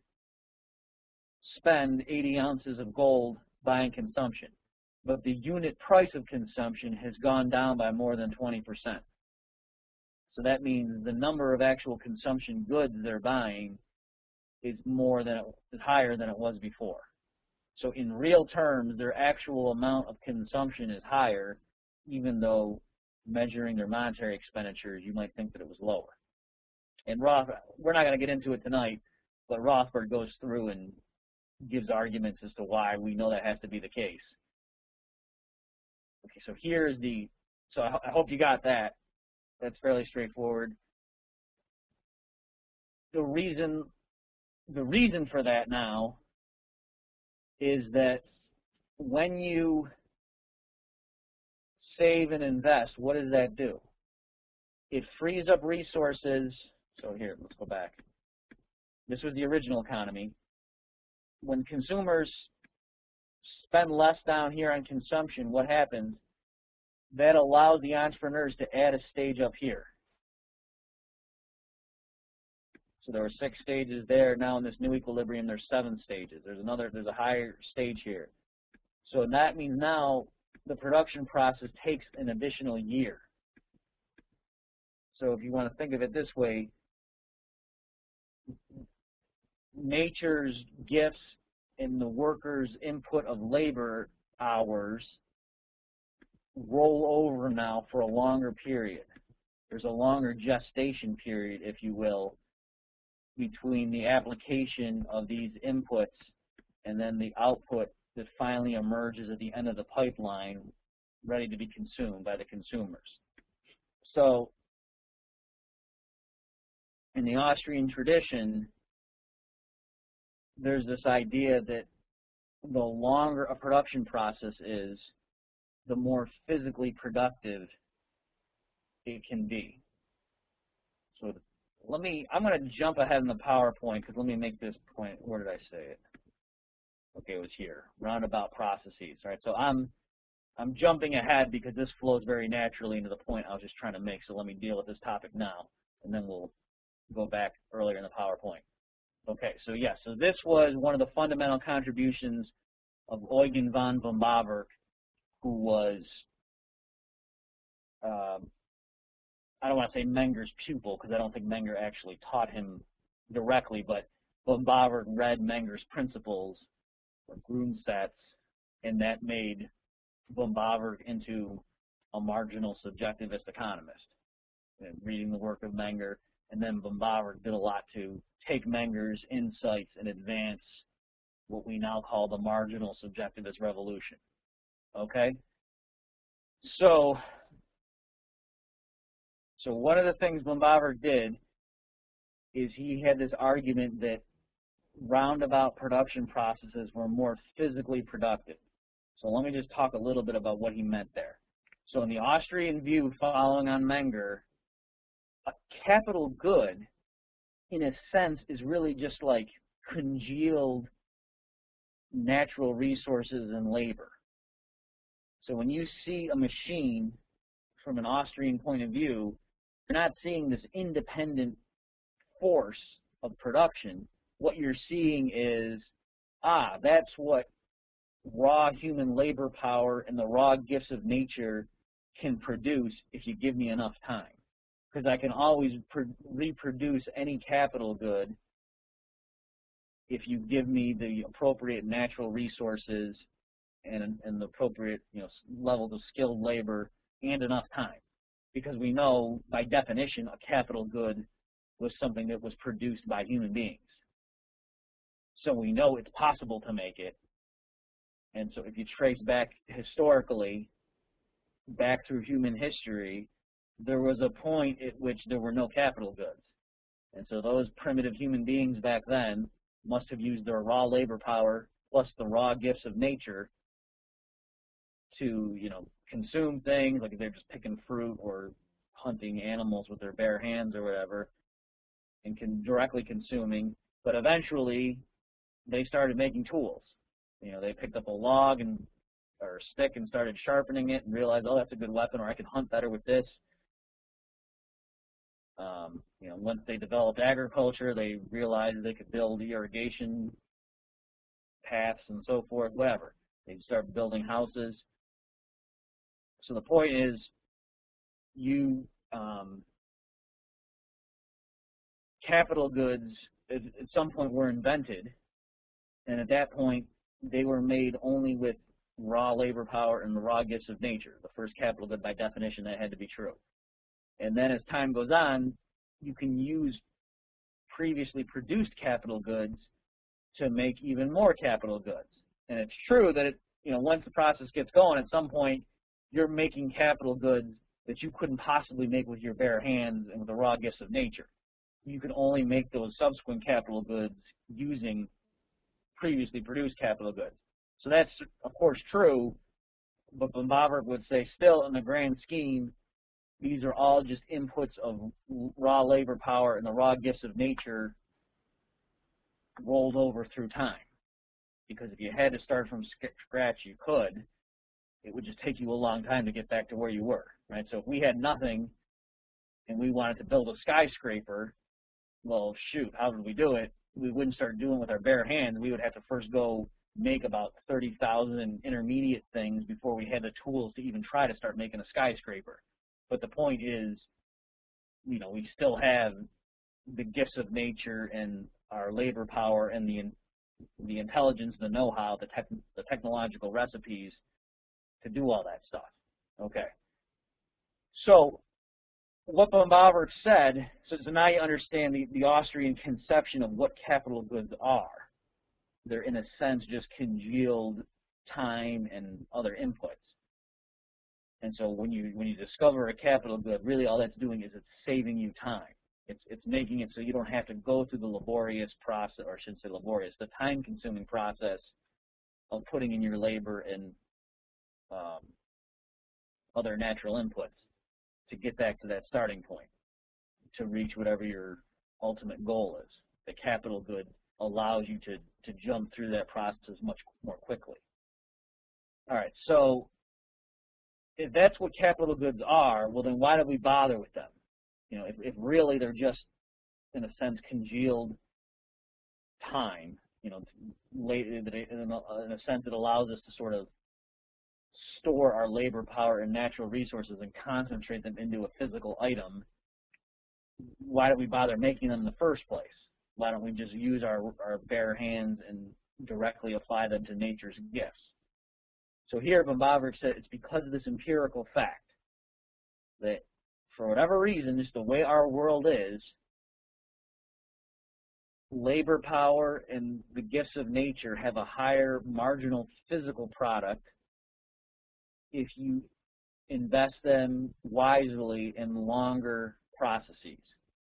spend eighty ounces of gold buying consumption. But the unit price of consumption has gone down by more than twenty percent. So that means the number of actual consumption goods they're buying is more than it, is higher than it was before. So in real terms, their actual amount of consumption is higher, even though measuring their monetary expenditures, you might think that it was lower. And Roth, we're not going to get into it tonight, but Rothbard goes through and gives arguments as to why we know that has to be the case. Okay, so here's the, so I, I hope you got that. That's fairly straightforward. The reason, the reason for that now is that when you save and invest, what does that do? It frees up resources. So here, let's go back. This was the original economy. When consumers spend less down here on consumption, what happens? That allows the entrepreneurs to add a stage up here. So there were six stages there. Now in this new equilibrium, there's seven stages. There's another, there's a higher stage here. So that means now the production process takes an additional year. So if you want to think of it this way, nature's gifts and the workers' input of labor hours roll over now for a longer period. There's a longer gestation period, if you will, between the application of these inputs and then the output that finally emerges at the end of the pipeline, ready to be consumed by the consumers. So in the Austrian tradition, there's this idea that the longer a production process is, the more physically productive it can be. So let me, I'm going to jump ahead in the PowerPoint because let me make this point. Where did I say it? Okay, it was here, roundabout processes. All right, so I'm, I'm jumping ahead because this flows very naturally into the point I was just trying to make, so let me deal with this topic now, and then we'll go back earlier in the PowerPoint. Okay, so yes, so this was one of the fundamental contributions of Eugen von Böhm-Bawerk, who was, um, I don't want to say Menger's pupil, because I don't think Menger actually taught him directly, but Böhm-Bawerk read Menger's principles, or Grundsätze, and that made Böhm-Bawerk into a marginal subjectivist economist. And reading the work of Menger, and then Böhm-Bawerk did a lot to take Menger's insights and advance what we now call the marginal subjectivist revolution. Okay? So, so one of the things Böhm-Bawerk did is he had this argument that roundabout production processes were more physically productive. So let me just talk a little bit about what he meant there. So in the Austrian view following on Menger, a capital good, in a sense, is really just like congealed natural resources and labor. So when you see a machine from an Austrian point of view, you're not seeing this independent force of production. What you're seeing is, ah, that's what raw human labor power and the raw gifts of nature can produce if you give me enough time. Because I can always reproduce any capital good if you give me the appropriate natural resources and, and the appropriate, you know, levels of skilled labor and enough time. Because we know, by definition, a capital good was something that was produced by human beings. So we know it's possible to make it. And so if you trace back historically, back through human history, there was a point at which there were no capital goods. And so those primitive human beings back then must have used their raw labor power plus the raw gifts of nature to, you know, consume things, like if they're just picking fruit or hunting animals with their bare hands or whatever, and can directly consuming. But eventually, they started making tools. You know, they picked up a log and or a stick and started sharpening it and realized, oh, that's a good weapon, or I can hunt better with this. Um, you know, once they developed agriculture, they realized they could build irrigation paths and so forth, whatever. They start building houses. So the point is, you um, capital goods at, at some point were invented, and at that point they were made only with raw labor power and the raw gifts of nature. The first capital good, by definition, that had to be true. And then as time goes on, you can use previously produced capital goods to make even more capital goods. And it's true that it, you know, once the process gets going, at some point you're making capital goods that you couldn't possibly make with your bare hands and with the raw gifts of nature. You can only make those subsequent capital goods using previously produced capital goods. So that's, of course, true, but von Bauwerk would say still in the grand scheme, these are all just inputs of raw labor power and the raw gifts of nature rolled over through time. Because if you had to start from scratch, you could. It would just take you a long time to get back to where you were, right? So if we had nothing and we wanted to build a skyscraper, well, shoot, how would we do it? We wouldn't start doing it with our bare hands. We would have to first go make about thirty thousand intermediate things before we had the tools to even try to start making a skyscraper. But the point is, you know, we still have the gifts of nature and our labor power and the the intelligence, the know-how, the, tech, the technological recipes to do all that stuff. Okay. So what von Bauwerk said, so, so now you understand the, the Austrian conception of what capital goods are. They're, in a sense, just congealed time and other inputs. And so when you when you discover a capital good, really all that's doing is it's saving you time. It's it's making it so you don't have to go through the laborious process, or I shouldn't say laborious, the time-consuming process of putting in your labor and um, other natural inputs to get back to that starting point, to reach whatever your ultimate goal is. The capital good allows you to, to jump through that process much more quickly. All right, so if that's what capital goods are, well then why do we bother with them? You know, if, if really they're just, in a sense, congealed time, you know, in a sense it allows us to sort of store our labor power and natural resources and concentrate them into a physical item, why don't we bother making them in the first place? Why don't we just use our, our bare hands and directly apply them to nature's gifts? So here, von Bauwerk said it's because of this empirical fact that for whatever reason, just the way our world is, labor power and the gifts of nature have a higher marginal physical product if you invest them wisely in longer processes.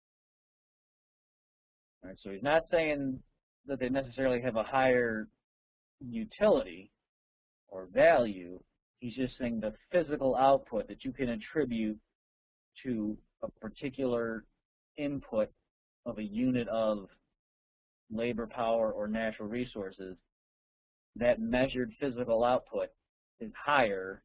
All right, so he's not saying that they necessarily have a higher utility or value. He's just saying the physical output that you can attribute to a particular input of a unit of labor power or natural resources, that measured physical output is higher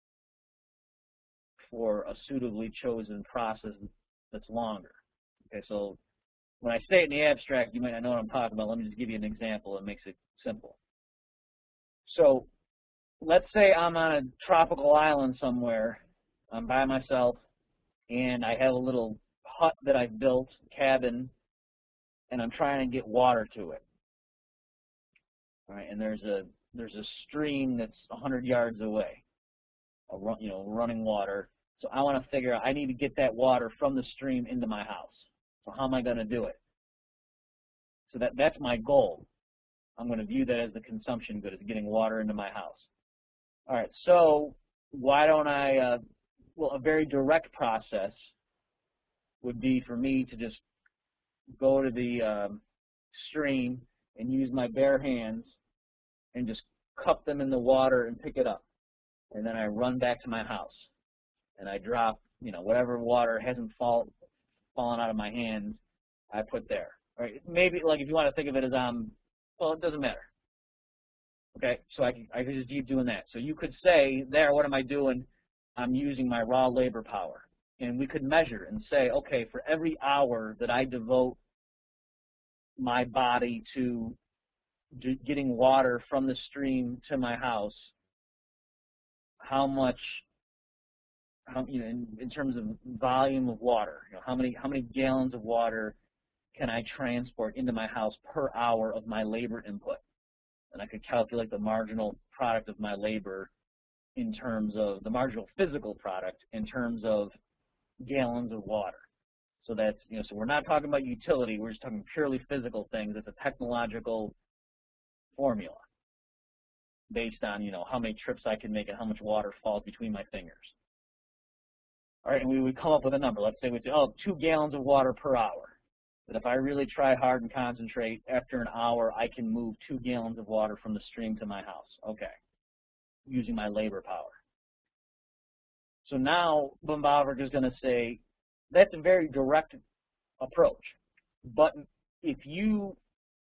for a suitably chosen process that's longer. Okay, so when I say it in the abstract, you might not know what I'm talking about. Let me just give you an example that makes it simple. So let's say I'm on a tropical island somewhere. I'm by myself, and I have a little hut that I've built, cabin, and I'm trying to get water to it. All right, and there's a there's a stream that's a hundred yards away, a run, you know, running water. So I want to figure out I need to get that water from the stream into my house. So how am I going to do it? So that that's my goal. I'm going to view that as the consumption good, as getting water into my house. All right, so why don't I? Uh, well, a very direct process would be for me to just go to the um, stream and use my bare hands and just cup them in the water and pick it up. And then I run back to my house and I drop, you know, whatever water hasn't fall, fallen out of my hands, I put there. All right, maybe, like, if you want to think of it as I'm, well, it doesn't matter. Okay, so I, I could just keep doing that. So you could say there, what am I doing? I'm using my raw labor power. And we could measure and say, okay, for every hour that I devote my body to getting water from the stream to my house, how much, how, you know, in, in terms of volume of water, you know, how many how many gallons of water can I transport into my house per hour of my labor input? And I could calculate the marginal product of my labor in terms of the marginal physical product in terms of gallons of water. So that's, you know, so we're not talking about utility, we're just talking purely physical things. It's a technological formula based on, you know, how many trips I can make and how much water falls between my fingers. All right, and we would come up with a number. Let's say we say, oh, two gallons of water per hour. That if I really try hard and concentrate, after an hour, I can move two gallons of water from the stream to my house. Okay, using my labor power. So now Böhm-Bawerk is going to say, that's a very direct approach. But if you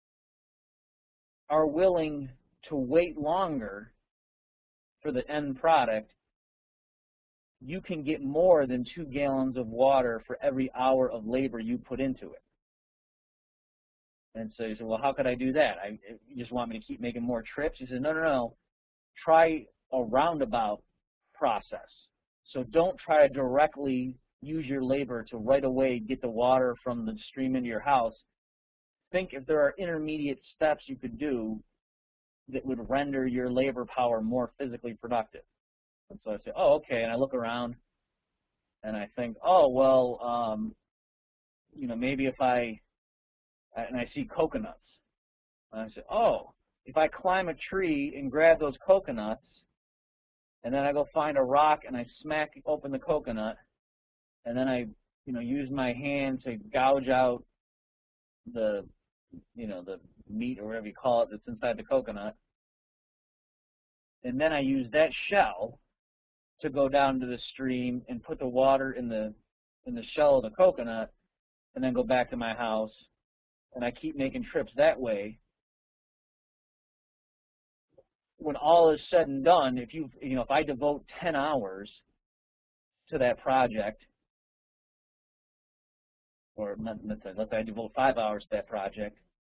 are willing to wait longer for the end product, you can get more than two gallons of water for every hour of labor you put into it. And so you say, well, how could I do that? I, you just want me to keep making more trips? He says, no, no, no. Try a roundabout process. So don't try to directly use your labor to right away get the water from the stream into your house. Think if there are intermediate steps you could do that would render your labor power more physically productive. And so I say, oh, okay, and I look around and I think, oh, well, um, you know, maybe if I, and I see coconuts, and I say, oh, if I climb a tree and grab those coconuts, and then I go find a rock and I smack open the coconut, and then I, you know, use my hand to gouge out the, you know, the meat or whatever you call it that's inside the coconut, and then I use that shell to go down to the stream and put the water in the in the shell of the coconut, and then go back to my house, and I keep making trips that way. When all is said and done, if you you know if I devote ten hours to that project, or let's say, let's say I devote five hours to that project,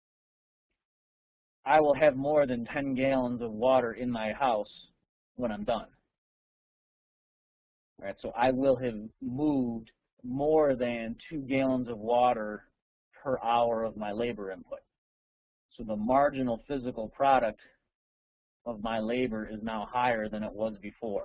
I will have more than ten gallons of water in my house when I'm done. All right, so I will have moved more than two gallons of water per hour of my labor input. So the marginal physical product of my labor is now higher than it was before.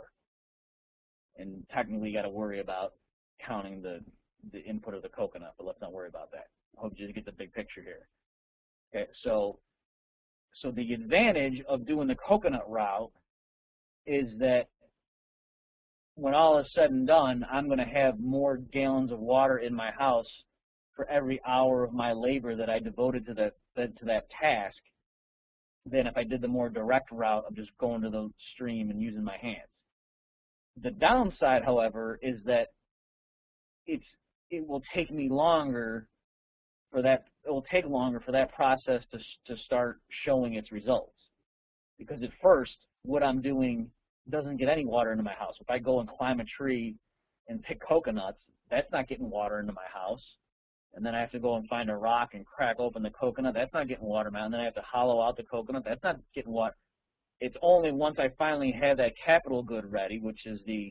And technically, you got to worry about counting the, the input of the coconut, but let's not worry about that. I hope you get the big picture here. Okay, so, so the advantage of doing the coconut route is that when all is said and done, I'm going to have more gallons of water in my house for every hour of my labor that I devoted to that, to that task than if I did the more direct route of just going to the stream and using my hands. The downside, however, is that it's it will take me longer for that. It will take longer for that process to to start showing its results, because at first, what I'm doing doesn't get any water into my house. If I go and climb a tree and pick coconuts, that's not getting water into my house. And then I have to go and find a rock and crack open the coconut. That's not getting water, man. And then I have to hollow out the coconut. That's not getting water. It's only once I finally have that capital good ready, which is the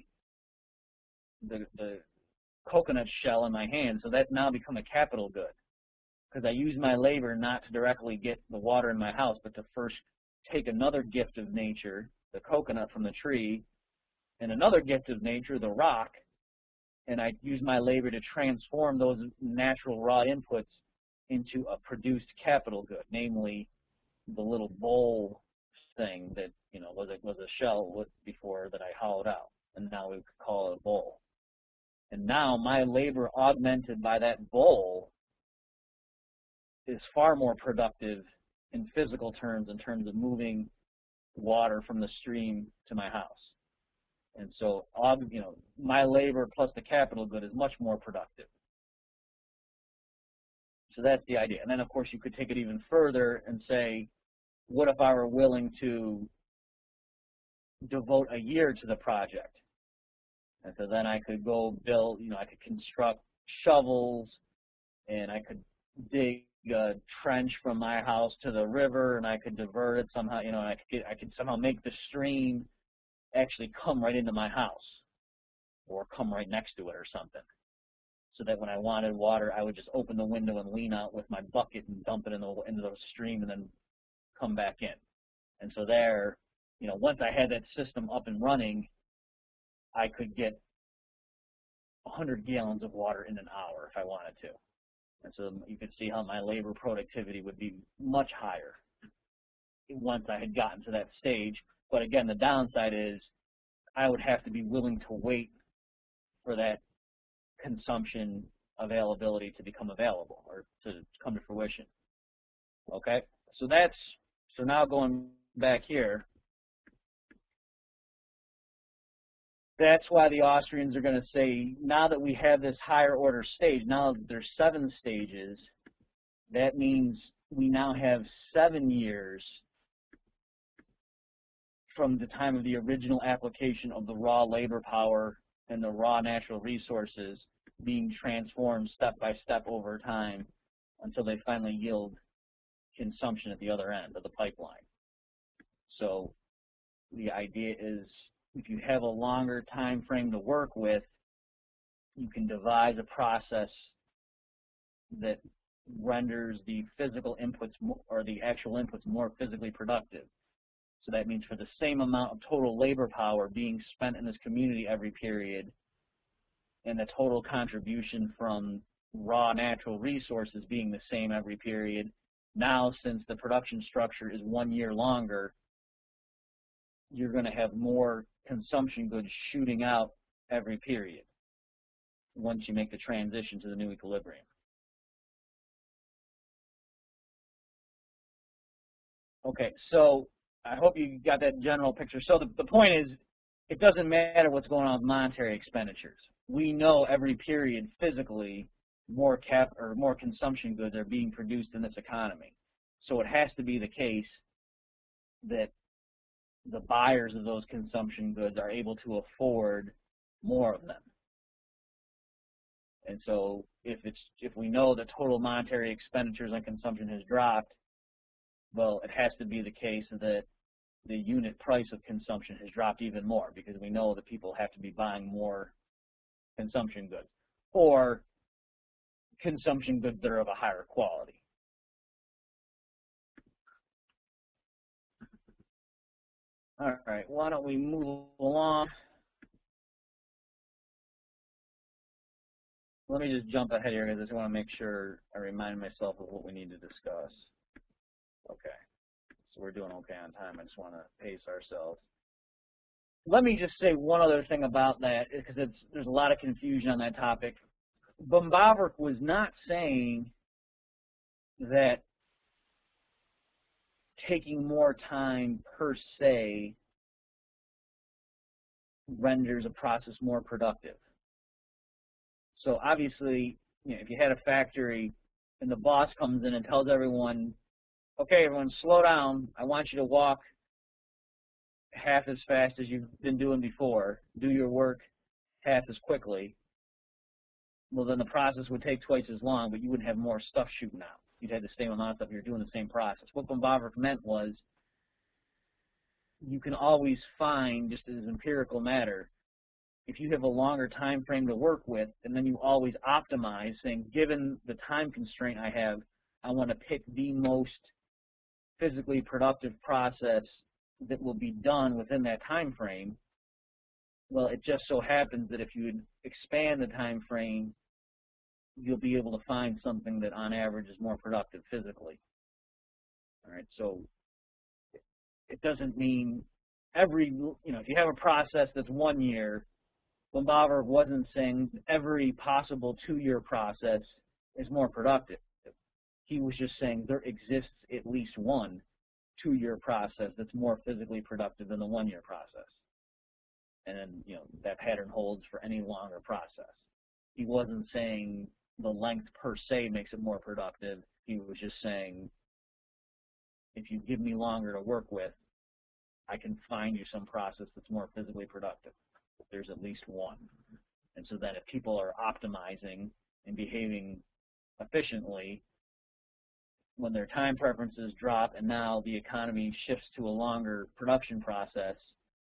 the, the coconut shell in my hand. So that's now become a capital good, because I use my labor not to directly get the water in my house, but to first take another gift of nature, the coconut from the tree, and another gift of nature, the rock, and I use my labor to transform those natural raw inputs into a produced capital good, namely the little bowl thing that, you know, was a, was a shell with before that I hollowed out, and now we could call it a bowl. And now my labor augmented by that bowl is far more productive in physical terms, in terms of moving water from the stream to my house. And so, you know, my labor plus the capital good is much more productive. So that's the idea. And then, of course, you could take it even further and say, what if I were willing to devote a year to the project? And so then I could go build, you know, I could construct shovels, and I could dig a trench from my house to the river, and I could divert it somehow, you know, and I could get, I could somehow make the stream actually come right into my house or come right next to it or something. So that when I wanted water, I would just open the window and lean out with my bucket and dump it in the, into the stream and then come back in. And so there, you know, once I had that system up and running, I could get one hundred gallons of water in an hour if I wanted to. And so you could see how my labor productivity would be much higher once I had gotten to that stage. But again, the downside is I would have to be willing to wait for that consumption availability to become available or to come to fruition. Okay, so that's, so now going back here, that's why the Austrians are going to say, now that we have this higher order stage, now that there's seven stages, that means we now have seven years from the time of the original application of the raw labor power and the raw natural resources being transformed step by step over time until they finally yield consumption at the other end of the pipeline. So the idea is, if you have a longer time frame to work with, you can devise a process that renders the physical inputs or the actual inputs more physically productive. So that means for the same amount of total labor power being spent in this community every period, and the total contribution from raw natural resources being the same every period, now since the production structure is one year longer, you're going to have more consumption goods shooting out every period once you make the transition to the new equilibrium. Okay, so I hope you got that general picture. So the, the point is, it doesn't matter what's going on with monetary expenditures. We know every period physically more cap or more consumption goods are being produced in this economy. So it has to be the case that the buyers of those consumption goods are able to afford more of them. And so if it's if we know that total monetary expenditures on consumption has dropped, well, it has to be the case that the unit price of consumption has dropped even more, because we know that people have to be buying more consumption goods or consumption goods that are of a higher quality. All right, why don't we move along? Let me just jump ahead here because I just want to make sure I remind myself of what we need to discuss. Okay, so we're doing okay on time. I just want to pace ourselves. Let me just say one other thing about that, because it's, there's a lot of confusion on that topic. Böhm-Bawerk was not saying that taking more time per se renders a process more productive. So obviously, you know, if you had a factory and the boss comes in and tells everyone, okay, everyone, slow down. I want you to walk half as fast as you've been doing before. Do your work half as quickly. Well, then the process would take twice as long, but you wouldn't have more stuff shooting out. You'd have the same amount of stuff. You're doing the same process. What Böhm-Bawerk meant was you can always find, just as an empirical matter, if you have a longer time frame to work with, and then you always optimize, saying, given the time constraint I have, I want to pick the most physically productive process that will be done within that time frame. Well, it just so happens that if you expand the time frame, you'll be able to find something that on average is more productive physically. All right, so it doesn't mean every, you know, if you have a process that's one year, Böhm-Bawerk wasn't saying every possible two-year process is more productive. He was just saying there exists at least one two-year process that's more physically productive than the one-year process. And then, you know, that pattern holds for any longer process. He wasn't saying the length per se makes it more productive. He was just saying if you give me longer to work with, I can find you some process that's more physically productive. There's at least one. And so that if people are optimizing and behaving efficiently, when their time preferences drop and now the economy shifts to a longer production process,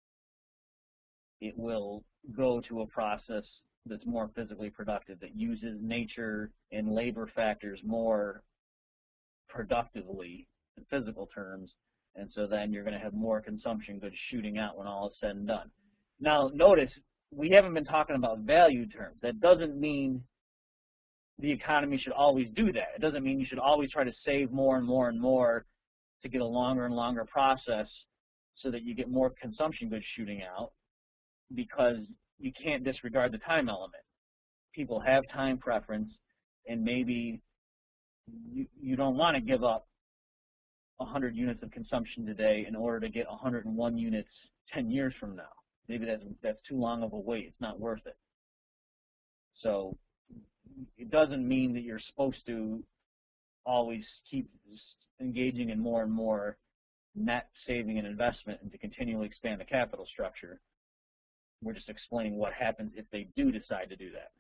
it will go to a process that's more physically productive, that uses nature and labor factors more productively in physical terms, and so then you're going to have more consumption goods shooting out when all is said and done. Now, notice, we haven't been talking about value terms. That doesn't mean the economy should always do that. It doesn't mean you should always try to save more and more and more to get a longer and longer process so that you get more consumption goods shooting out, because you can't disregard the time element. People have time preference, and maybe you, you don't want to give up one hundred units of consumption today in order to get one hundred one units ten years from now. Maybe that's, that's too long of a wait. It's not worth it. So it doesn't mean that you're supposed to always keep engaging in more and more net saving and investment and to continually expand the capital structure. We're just explaining what happens if they do decide to do that.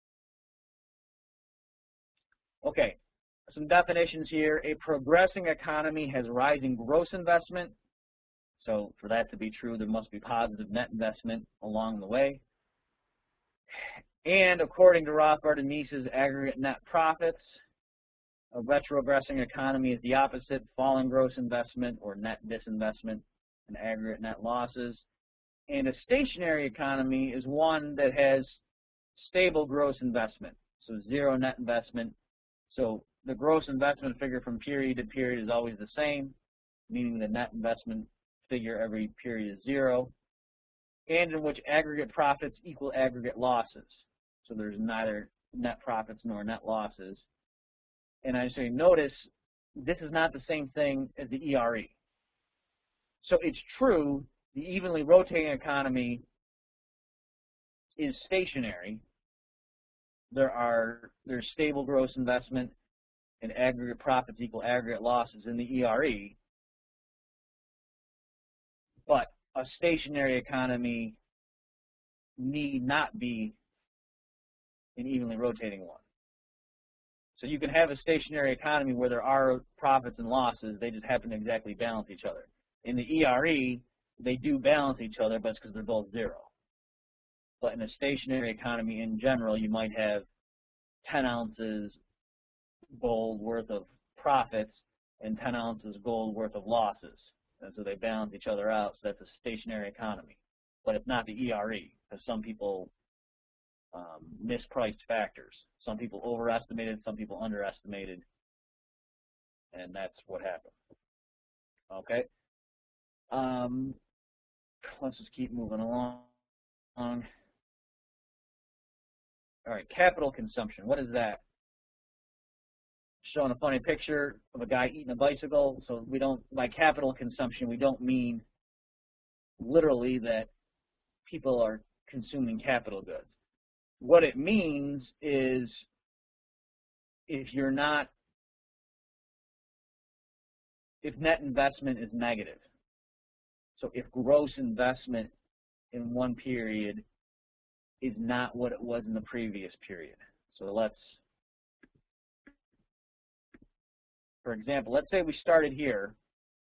Okay, some definitions here. A progressing economy has rising gross investment. So for that to be true, there must be positive net investment along the way. And according to Rothbard and Mises, aggregate net profits. A retrogressing economy is the opposite, falling gross investment or net disinvestment and aggregate net losses. And a stationary economy is one that has stable gross investment, so zero net investment. So the gross investment figure from period to period is always the same, meaning the net investment figure every period is zero, and in which aggregate profits equal aggregate losses. So there's neither net profits nor net losses. And I say, notice, this is not the same thing as the E R E. So it's true, the evenly rotating economy is stationary. There are there's stable gross investment and aggregate profits equal aggregate losses in the E R E. But a stationary economy need not be an evenly rotating one. So you can have a stationary economy where there are profits and losses, they just happen to exactly balance each other. In the E R E, they do balance each other, but it's because they're both zero. But in a stationary economy in general, you might have ten ounces gold worth of profits and ten ounces gold worth of losses. And so they balance each other out, so that's a stationary economy. But it's not the E R E, because some people um, mispriced factors. Some people overestimated, some people underestimated, and that's what happened. Okay? Um, let's just keep moving along. All right, capital consumption. What is that? Showing a funny picture of a guy eating a bicycle. So we don't, by capital consumption, we don't mean literally that people are consuming capital goods. What it means is if you're not, if net investment is negative. So if gross investment in one period is not what it was in the previous period. So let's, for example, let's say we started here,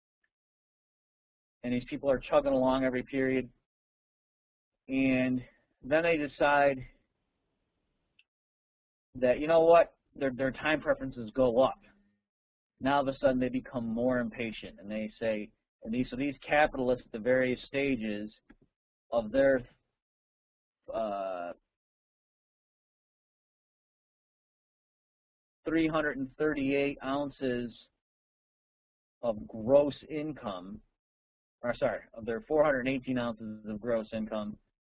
and these people are chugging along every period, and then they decide that, you know what, their, their time preferences go up. Now all of a sudden they become more impatient, and they say, and these, so these capitalists at the various stages of their uh, three hundred thirty-eight ounces of gross income, or sorry, of their four hundred eighteen ounces of gross income,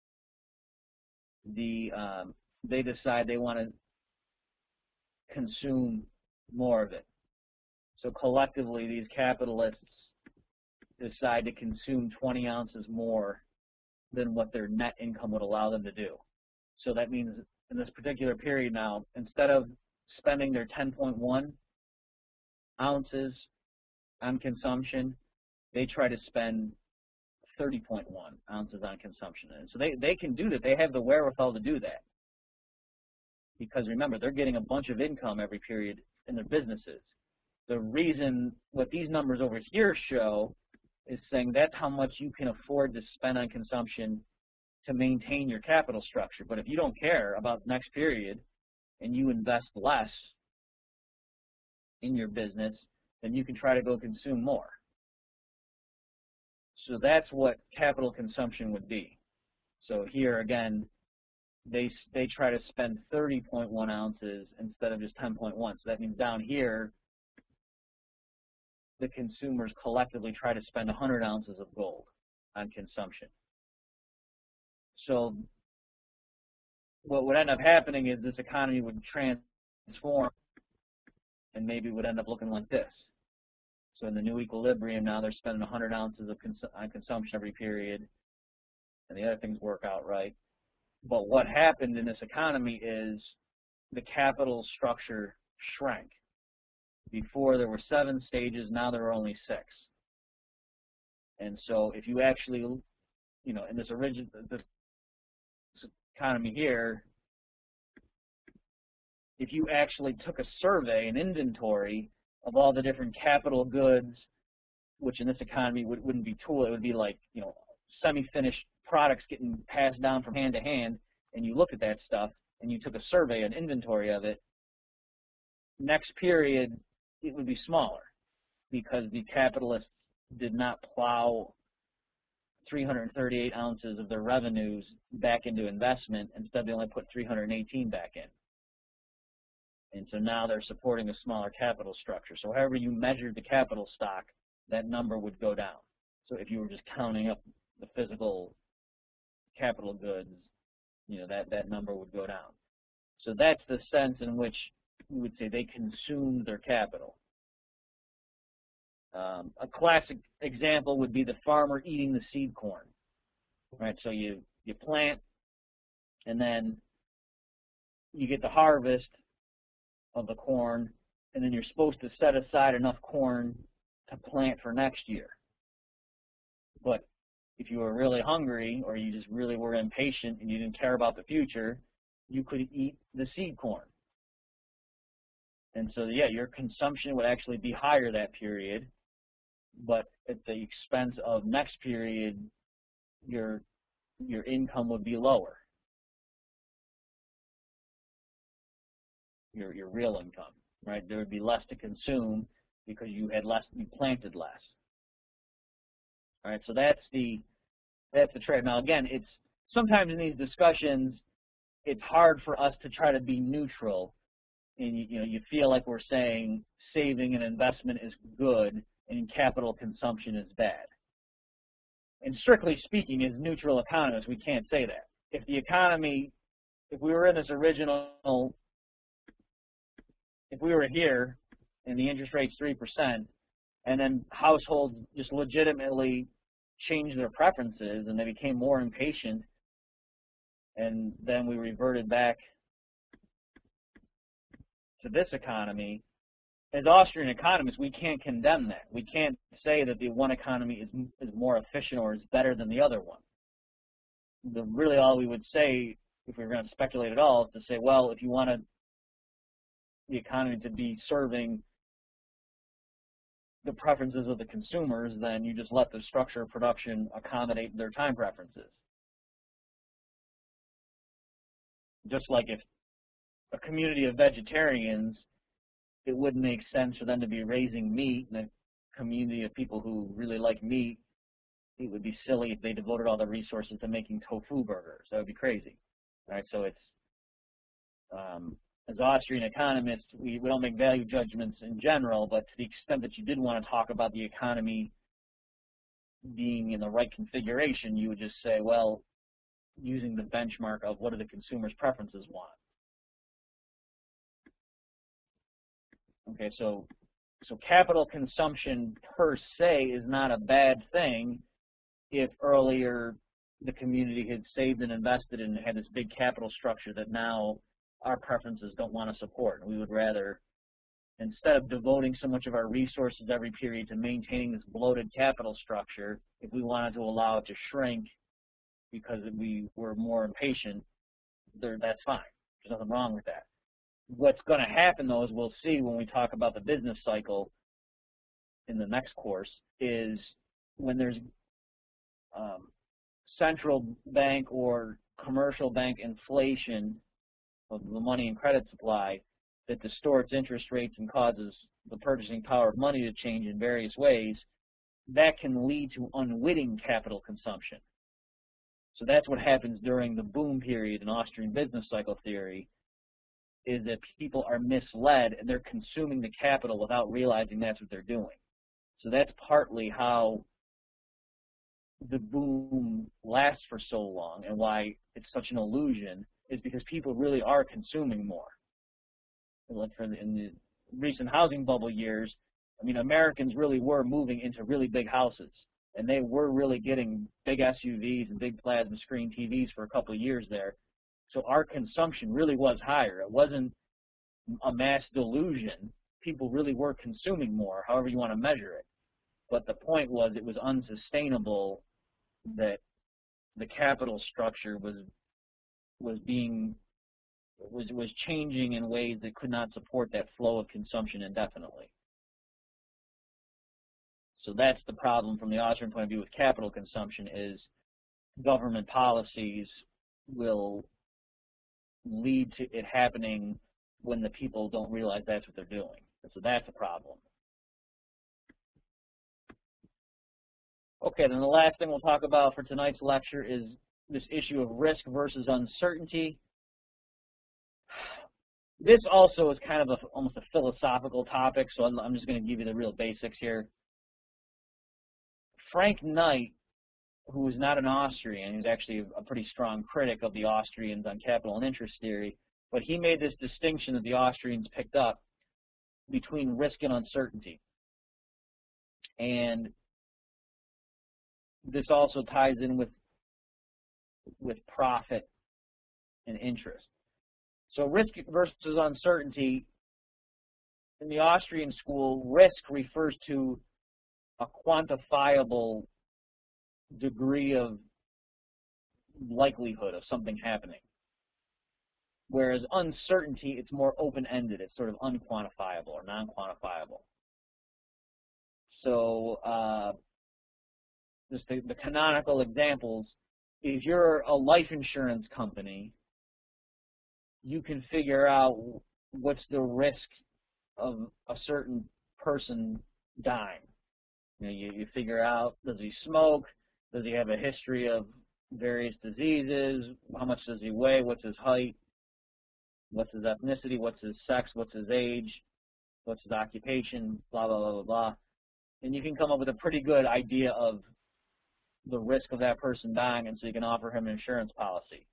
the um, they decide they want to consume more of it. So collectively, these capitalists decide to consume twenty ounces more than what their net income would allow them to do. So that means in this particular period now, instead of spending their ten point one ounces on consumption, they try to spend thirty point one ounces on consumption. And so they, they can do that. They have the wherewithal to do that. Because remember, they're getting a bunch of income every period in their businesses. The reason what these numbers over here show is saying that's how much you can afford to spend on consumption to maintain your capital structure. But if you don't care about the next period and you invest less in your business, then you can try to go consume more. So that's what capital consumption would be. So here again, they they try to spend thirty point one ounces instead of just ten point one. So that means down here, the consumers collectively try to spend one hundred ounces of gold on consumption. So what would end up happening is this economy would transform and maybe would end up looking like this. So in the new equilibrium now they're spending one hundred ounces of cons on consumption every period, and the other things work out right. But what happened in this economy is the capital structure shrank. Before there were seven stages, now there are only six. And so if you actually, you know, in this original this economy here, if you actually took a survey, an inventory of all the different capital goods, which in this economy would, wouldn't be tool, it would be like, you know, semi-finished products getting passed down from hand to hand, and you look at that stuff, and you took a survey, an inventory of it, next period, it would be smaller because the capitalists did not plow three hundred thirty-eight ounces of their revenues back into investment. Instead, they only put three hundred eighteen back in. And so now they're supporting a smaller capital structure. So however you measured the capital stock, that number would go down. So if you were just counting up the physical capital goods, you know, that, that number would go down. So that's the sense in which we would say they consumed their capital. Um, a classic example would be the farmer eating the seed corn. Right? So you, you plant, and then you get the harvest of the corn, and then you're supposed to set aside enough corn to plant for next year. But if you were really hungry or you just really were impatient and you didn't care about the future, you could eat the seed corn. And so, yeah, your consumption would actually be higher that period, but at the expense of next period, your, your income would be lower, your, your real income, right? There would be less to consume because you had less, you planted less. All right, so that's the that's the trade. Now again, it's sometimes in these discussions, it's hard for us to try to be neutral, and you, you know you feel like we're saying saving and investment is good and capital consumption is bad. And strictly speaking, as neutral economists, we can't say that. If the economy, if we were in this original, if we were here and the interest rate's three percent, and then households just legitimately changed their preferences and they became more impatient, and then we reverted back to this economy, as Austrian economists, we can't condemn that. We can't say that the one economy is, is more efficient or is better than the other one. The, really all we would say, if we were going to speculate at all, is to say, well, if you wanted the economy to be serving the preferences of the consumers, then you just let the structure of production accommodate their time preferences. Just like if a community of vegetarians, it wouldn't make sense for them to be raising meat, and a community of people who really like meat, it would be silly if they devoted all the resources to making tofu burgers. That would be crazy, right? So it's, um, as Austrian economists, we, we don't make value judgments in general, but to the extent that you did want to talk about the economy being in the right configuration, you would just say, well, using the benchmark of what do the consumers' preferences want. Okay, so so capital consumption per se is not a bad thing if earlier the community had saved and invested and had this big capital structure that now our preferences don't want to support. We would rather instead of devoting so much of our resources every period to maintaining this bloated capital structure, if we wanted to allow it to shrink because we were more impatient, there, that's fine. There's nothing wrong with that. What's going to happen, though, as we'll see when we talk about the business cycle in the next course, is when there's um, central bank or commercial bank inflation of the money and credit supply that distorts interest rates and causes the purchasing power of money to change in various ways, that can lead to unwitting capital consumption. So that's what happens during the boom period in Austrian business cycle theory, is that people are misled and they're consuming the capital without realizing that's what they're doing. So that's partly how the boom lasts for so long and why it's such an illusion, is because people really are consuming more. In the recent housing bubble years, I mean, Americans really were moving into really big houses, and they were really getting big S U Vs and big plasma screen T Vs for a couple of years there. So our consumption really was higher. It wasn't a mass delusion. People really were consuming more, however you want to measure it. But the point was it was unsustainable, that the capital structure was was being was was changing in ways that could not support that flow of consumption indefinitely. So that's the problem from the Austrian point of view with capital consumption, is government policies will lead to it happening when the people don't realize that's what they're doing. So that's a problem. Okay, then the last thing we'll talk about for tonight's lecture is this issue of risk versus uncertainty. This also is kind of a, almost a philosophical topic, so I'm, I'm just going to give you the real basics here. Frank Knight, who is not an Austrian, he's actually a pretty strong critic of the Austrians on capital and interest theory, but he made this distinction that the Austrians picked up between risk and uncertainty. And this also ties in with, with profit and interest. So risk versus uncertainty, in the Austrian school, risk refers to a quantifiable degree of likelihood of something happening. Whereas uncertainty, it's more open-ended. It's sort of unquantifiable or non-quantifiable. So uh, just the, the canonical examples, if you're a life insurance company, you can figure out what's the risk of a certain person dying. You know, you, you figure out, does he smoke? Does he have a history of various diseases? How much does he weigh? What's his height? What's his ethnicity? What's his sex? What's his age? What's his occupation? Blah, blah, blah, blah, blah. And you can come up with a pretty good idea of the risk of that person dying, and so you can offer him an insurance policy.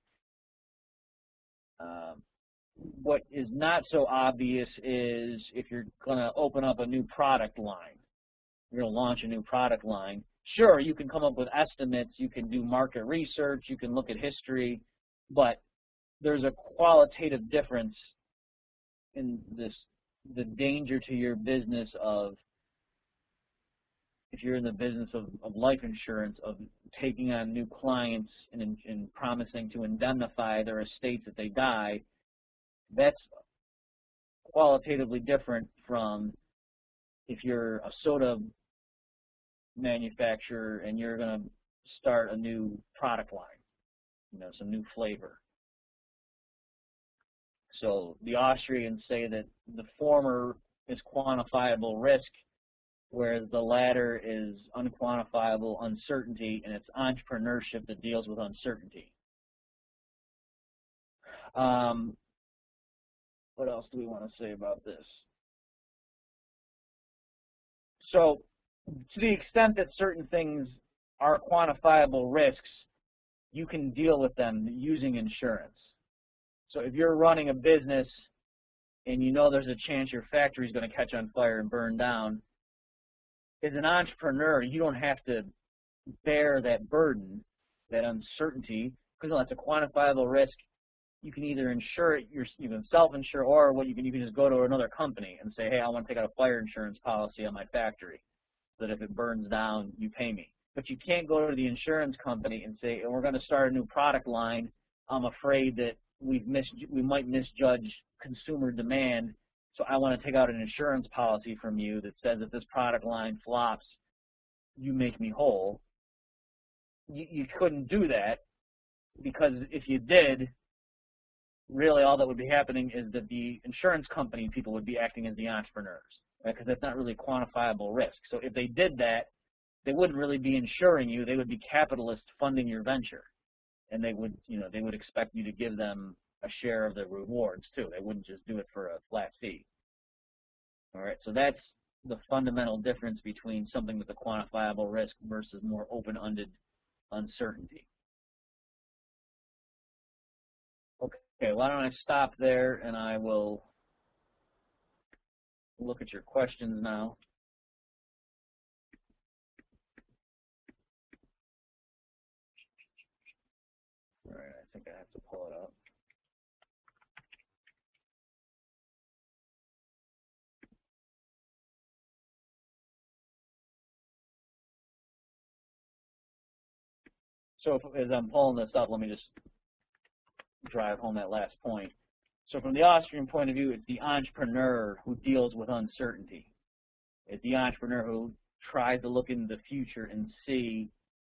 Um, what is not so obvious is if you're going to open up a new product line, you're going to launch a new product line. Sure, you can come up with estimates, you can do market research, you can look at history, but there's a qualitative difference in this, the danger to your business of, if you're in the business of, of life insurance, of taking on new clients and, and promising to indemnify their estates if they die, that's qualitatively different from if you're a soda manufacturer and you're going to start a new product line, you know, some new flavor. So the Austrians say that the former is quantifiable risk, whereas the latter is unquantifiable uncertainty, and it's entrepreneurship that deals with uncertainty. Um, what else do we want to say about this? So, to the extent that certain things are quantifiable risks, you can deal with them using insurance. So if you're running a business and you know there's a chance your factory is going to catch on fire and burn down, as an entrepreneur, you don't have to bear that burden, that uncertainty, because that's a quantifiable risk. you can either insure it, you're, you can self-insure, or what you can, you can just go to another company and say, hey, I want to take out a fire insurance policy on my factory, so that if it burns down, you pay me. But you can't go to the insurance company and say, we're going to start a new product line. I'm afraid that we've mis we might misjudge consumer demand, so I want to take out an insurance policy from you that says if this product line flops, you make me whole. You, you couldn't do that, because if you did, really all that would be happening is that the insurance company people would be acting as the entrepreneurs, right? Because that's not really quantifiable risk. So if they did that, they wouldn't really be insuring you. They would be capitalists funding your venture, and they would, you know, they would expect you to give them a share of the rewards too. They wouldn't just do it for a flat fee. All right, so that's the fundamental difference between something with a quantifiable risk versus more open-ended uncertainty. Okay, why don't I stop there, and I will look at your questions now. All right, I think I have to pull it up. So if, as I'm pulling this up, let me just drive home that last point. So from the Austrian point of view, it's the entrepreneur who deals with uncertainty. It's the entrepreneur who tries to look into the future and see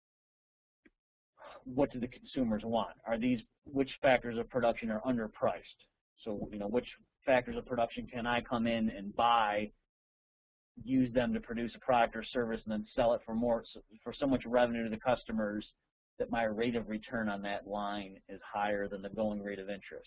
what do the consumers want. Are these, which factors of production are underpriced? So, you know, which factors of production can I come in and buy, use them to produce a product or service, and then sell it for more, for so much revenue to the customers that my rate of return on that line is higher than the going rate of interest.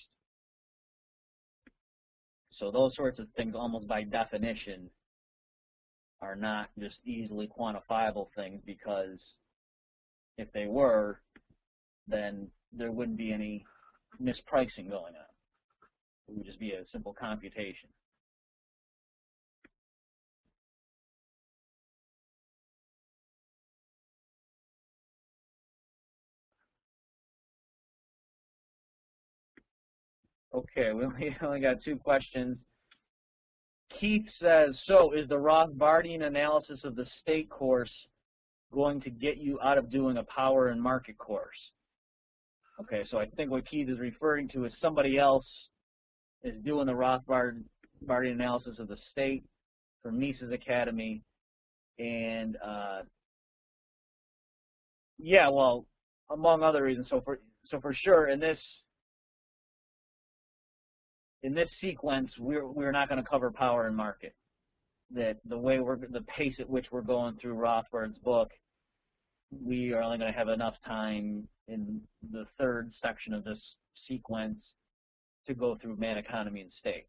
So those sorts of things, almost by definition, are not just easily quantifiable things, because if they were, then there wouldn't be any mispricing going on. It would just be a simple computation. Okay, we only, only got two questions. Keith says, so is the Rothbardian analysis of the state course going to get you out of doing a power and market course? Okay, so I think what Keith is referring to is somebody else is doing the Rothbardian analysis of the state from Mises Academy. And uh, yeah, well, among other reasons. So for, so for sure, in this In this sequence, we're we're not going to cover power and market. That the way we're the pace at which we're going through Rothbard's book, we are only going to have enough time in the third section of this sequence to go through man, economy, and state.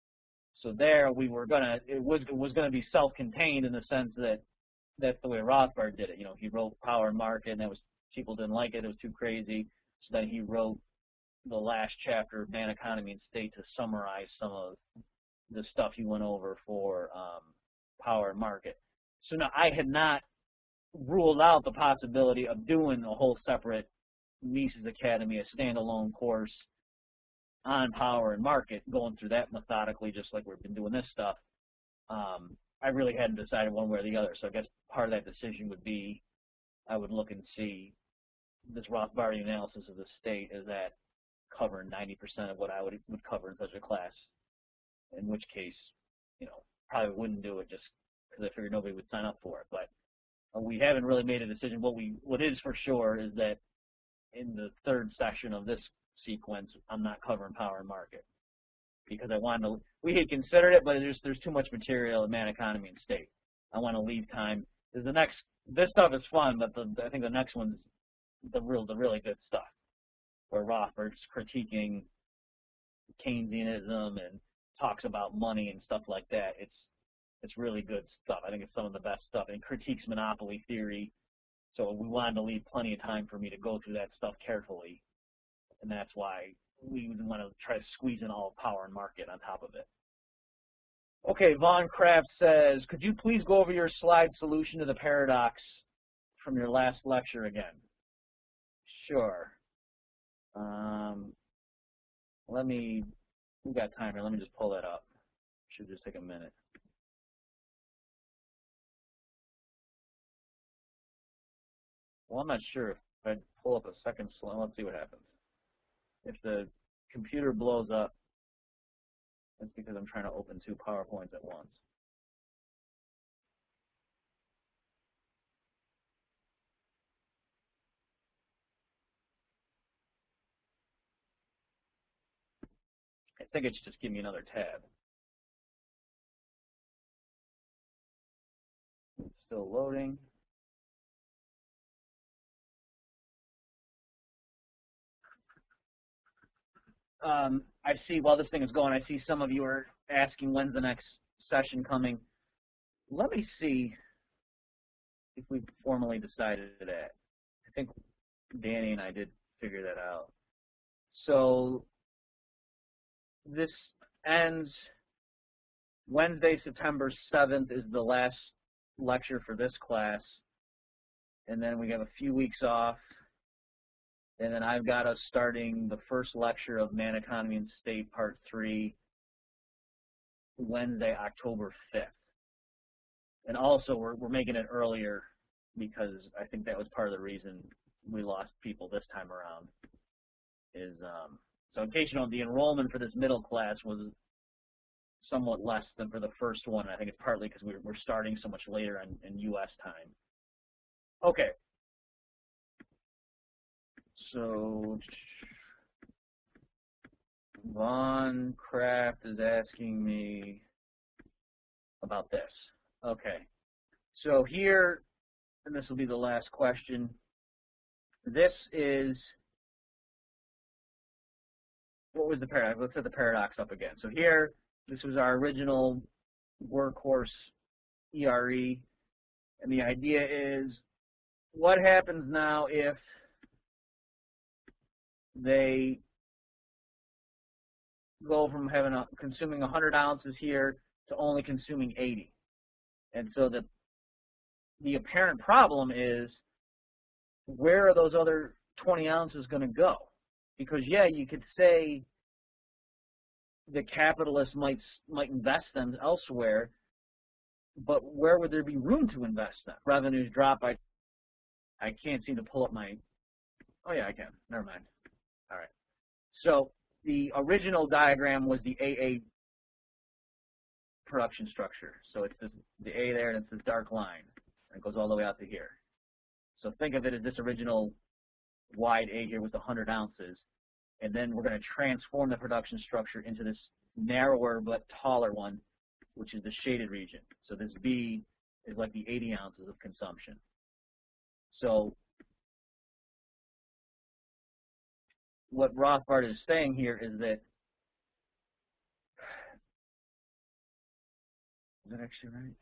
So there, we were gonna it was it was going to be self-contained in the sense that that's the way Rothbard did it. You know, he wrote power and market, and that was people didn't like it; it was too crazy. So then he wrote the last chapter of Man, Economy, and State to summarize some of the stuff he went over for um, power and market. So now I had not ruled out the possibility of doing a whole separate Mises Academy, a standalone course on power and market, going through that methodically, just like we've been doing this stuff. Um, I really hadn't decided one way or the other, so I guess part of that decision would be I would look and see this Rothbardian analysis of the state, is that covering ninety percent of what I would would cover in such a class, in which case, you know, probably wouldn't do it just because I figured nobody would sign up for it. But uh, we haven't really made a decision. What we what is for sure is that in the third section of this sequence, I'm not covering power and market, because I wanted to. We had considered it, but there's there's too much material in Man, Economy, and State. I want to leave time. Because the next this stuff is fun, but the, I think the next one's the real the really good stuff, where Rothbard's critiquing Keynesianism and talks about money and stuff like that. It's it's really good stuff. I think it's some of the best stuff, and critiques monopoly theory. So we wanted to leave plenty of time for me to go through that stuff carefully, and that's why we want to try to squeeze in all power and market on top of it. Okay, Von Kraft says, could you please go over your slide solution to the paradox from your last lecture again? Sure. Um, let me, we've got time here, let me just pull that up. Should just take a minute. Well, I'm not sure if I pull up a second slide. Let's see what happens. If the computer blows up, that's because I'm trying to open two PowerPoints at once. I think it should just give me another tab. It's still loading. Um, I see, while this thing is going, I see some of you are asking when's the next session coming. Let me see if we've formally decided that. I think Danny and I did figure that out. So this ends Wednesday, September seventh is the last lecture for this class. And then we have a few weeks off. And then I've got us starting the first lecture of Man, Economy, and State, Part three, Wednesday, October fifth. And also, we're, we're making it earlier because I think that was part of the reason we lost people this time around. Is um, so in case you know, the enrollment for this middle class was somewhat less than for the first one. I think it's partly because we're, we're starting so much later in, in U S time. Okay. So Von Kraft is asking me about this. Okay. So here, and this will be the last question, this is, what was the paradox? Let's set the paradox up again. So here, this was our original workhorse E R E, and the idea is, what happens now if they go from having a, consuming one hundred ounces here to only consuming eighty? And so the the apparent problem is, where are those other twenty ounces going to go? Because yeah, you could say the capitalists might might invest them elsewhere, but where would there be room to invest them? Revenues drop by. I can't seem to pull up my. Oh yeah, I can. Never mind. All right. So the original diagram was the A A production structure. So it's this, the A there, and it's this dark line. And it goes all the way out to here. So think of it as this original wide A here with one hundred ounces. And then we're going to transform the production structure into this narrower but taller one, which is the shaded region. So this B is like the eighty ounces of consumption. So what Rothbard is saying here is that, is that actually right?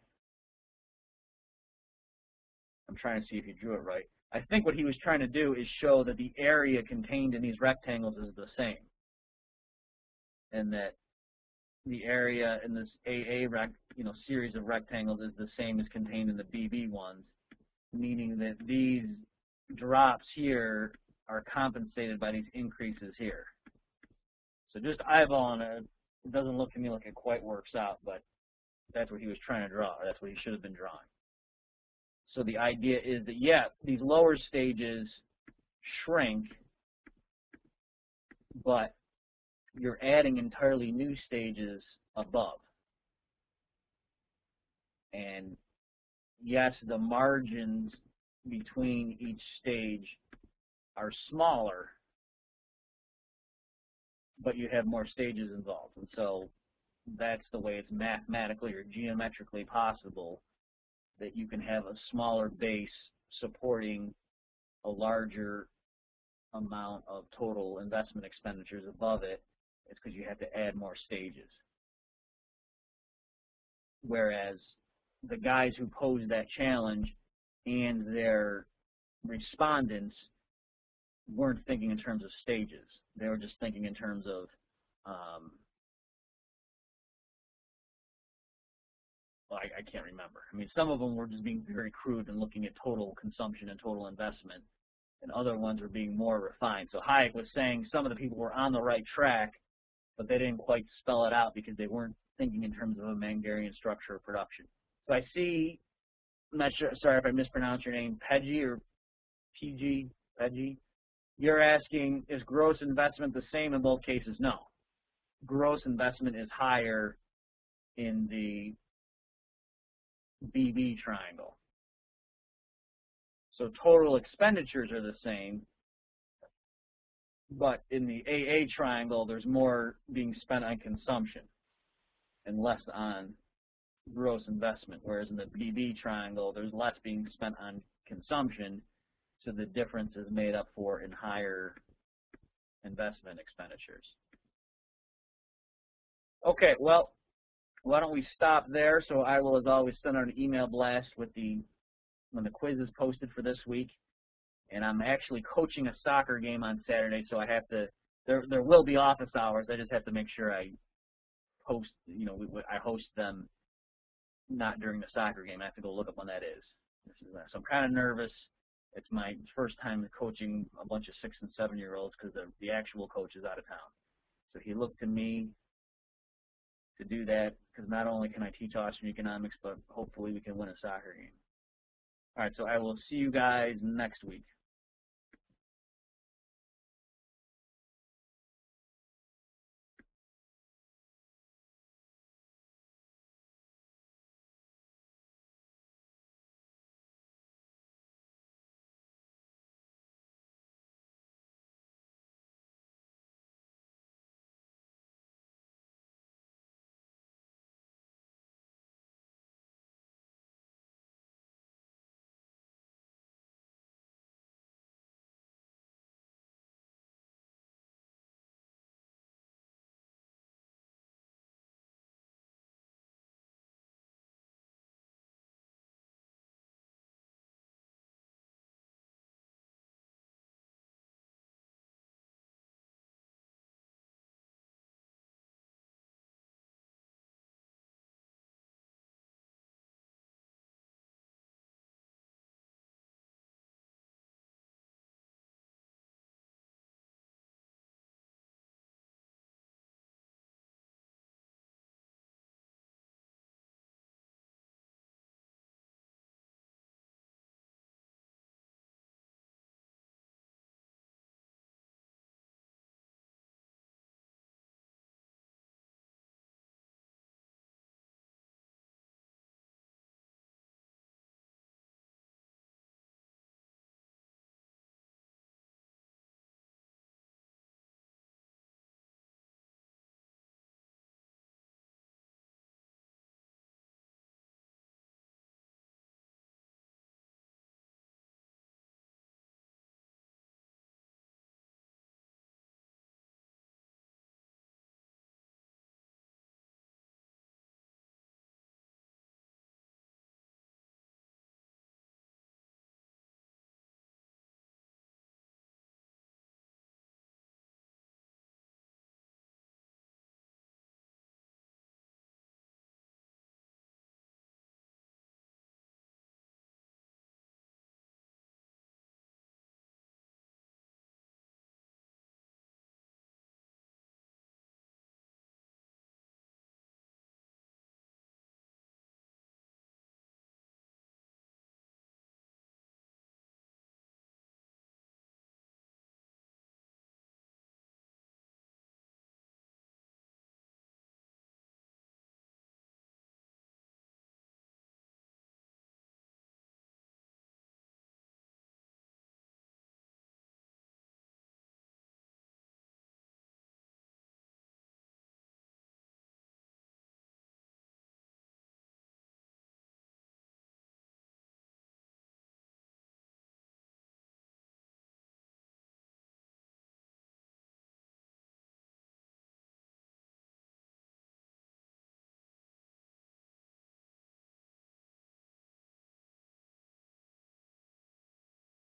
I'm trying to see if he drew it right. I think what he was trying to do is show that the area contained in these rectangles is the same, and that the area in this A A rec, you know, series of rectangles is the same as contained in the B B ones, meaning that these drops here are compensated by these increases here. So just eyeballing it, it doesn't look to me like it quite works out, but that's what he was trying to draw. Or that's what he should have been drawing. So the idea is that, yeah, these lower stages shrink, but you're adding entirely new stages above. And yes, the margins between each stage are smaller, but you have more stages involved. And so that's the way it's mathematically or geometrically possible that you can have a smaller base supporting a larger amount of total investment expenditures above it. It's because you have to add more stages. Whereas the guys who posed that challenge and their respondents weren't thinking in terms of stages. They were just thinking in terms of um, well, I, I can't remember. I mean, some of them were just being very crude and looking at total consumption and total investment, and other ones were being more refined. So Hayek was saying some of the people were on the right track, but they didn't quite spell it out because they weren't thinking in terms of a Mangarian structure of production. So I see, I'm not sure, sorry if I mispronounced your name, Peggy or P G, Peggy. You're asking, is gross investment the same in both cases? No. Gross investment is higher in the B B triangle. So total expenditures are the same, but in the A A triangle, there's more being spent on consumption and less on gross investment, whereas in the B B triangle, there's less being spent on consumption, so the difference is made up for in higher investment expenditures. Okay, well, why don't we stop there? So I will, as always, send out an email blast with the when the quiz is posted for this week. And I'm actually coaching a soccer game on Saturday, so I have to. There, there will be office hours. I just have to make sure I post. You know, we, I host them not during the soccer game. I have to go look up when that is. This is so I'm kind of nervous. It's my first time coaching a bunch of six and seven year olds because the, the actual coach is out of town. So he looked to me to do that because not only can I teach Austrian economics, but hopefully we can win a soccer game. All right, so I will see you guys next week.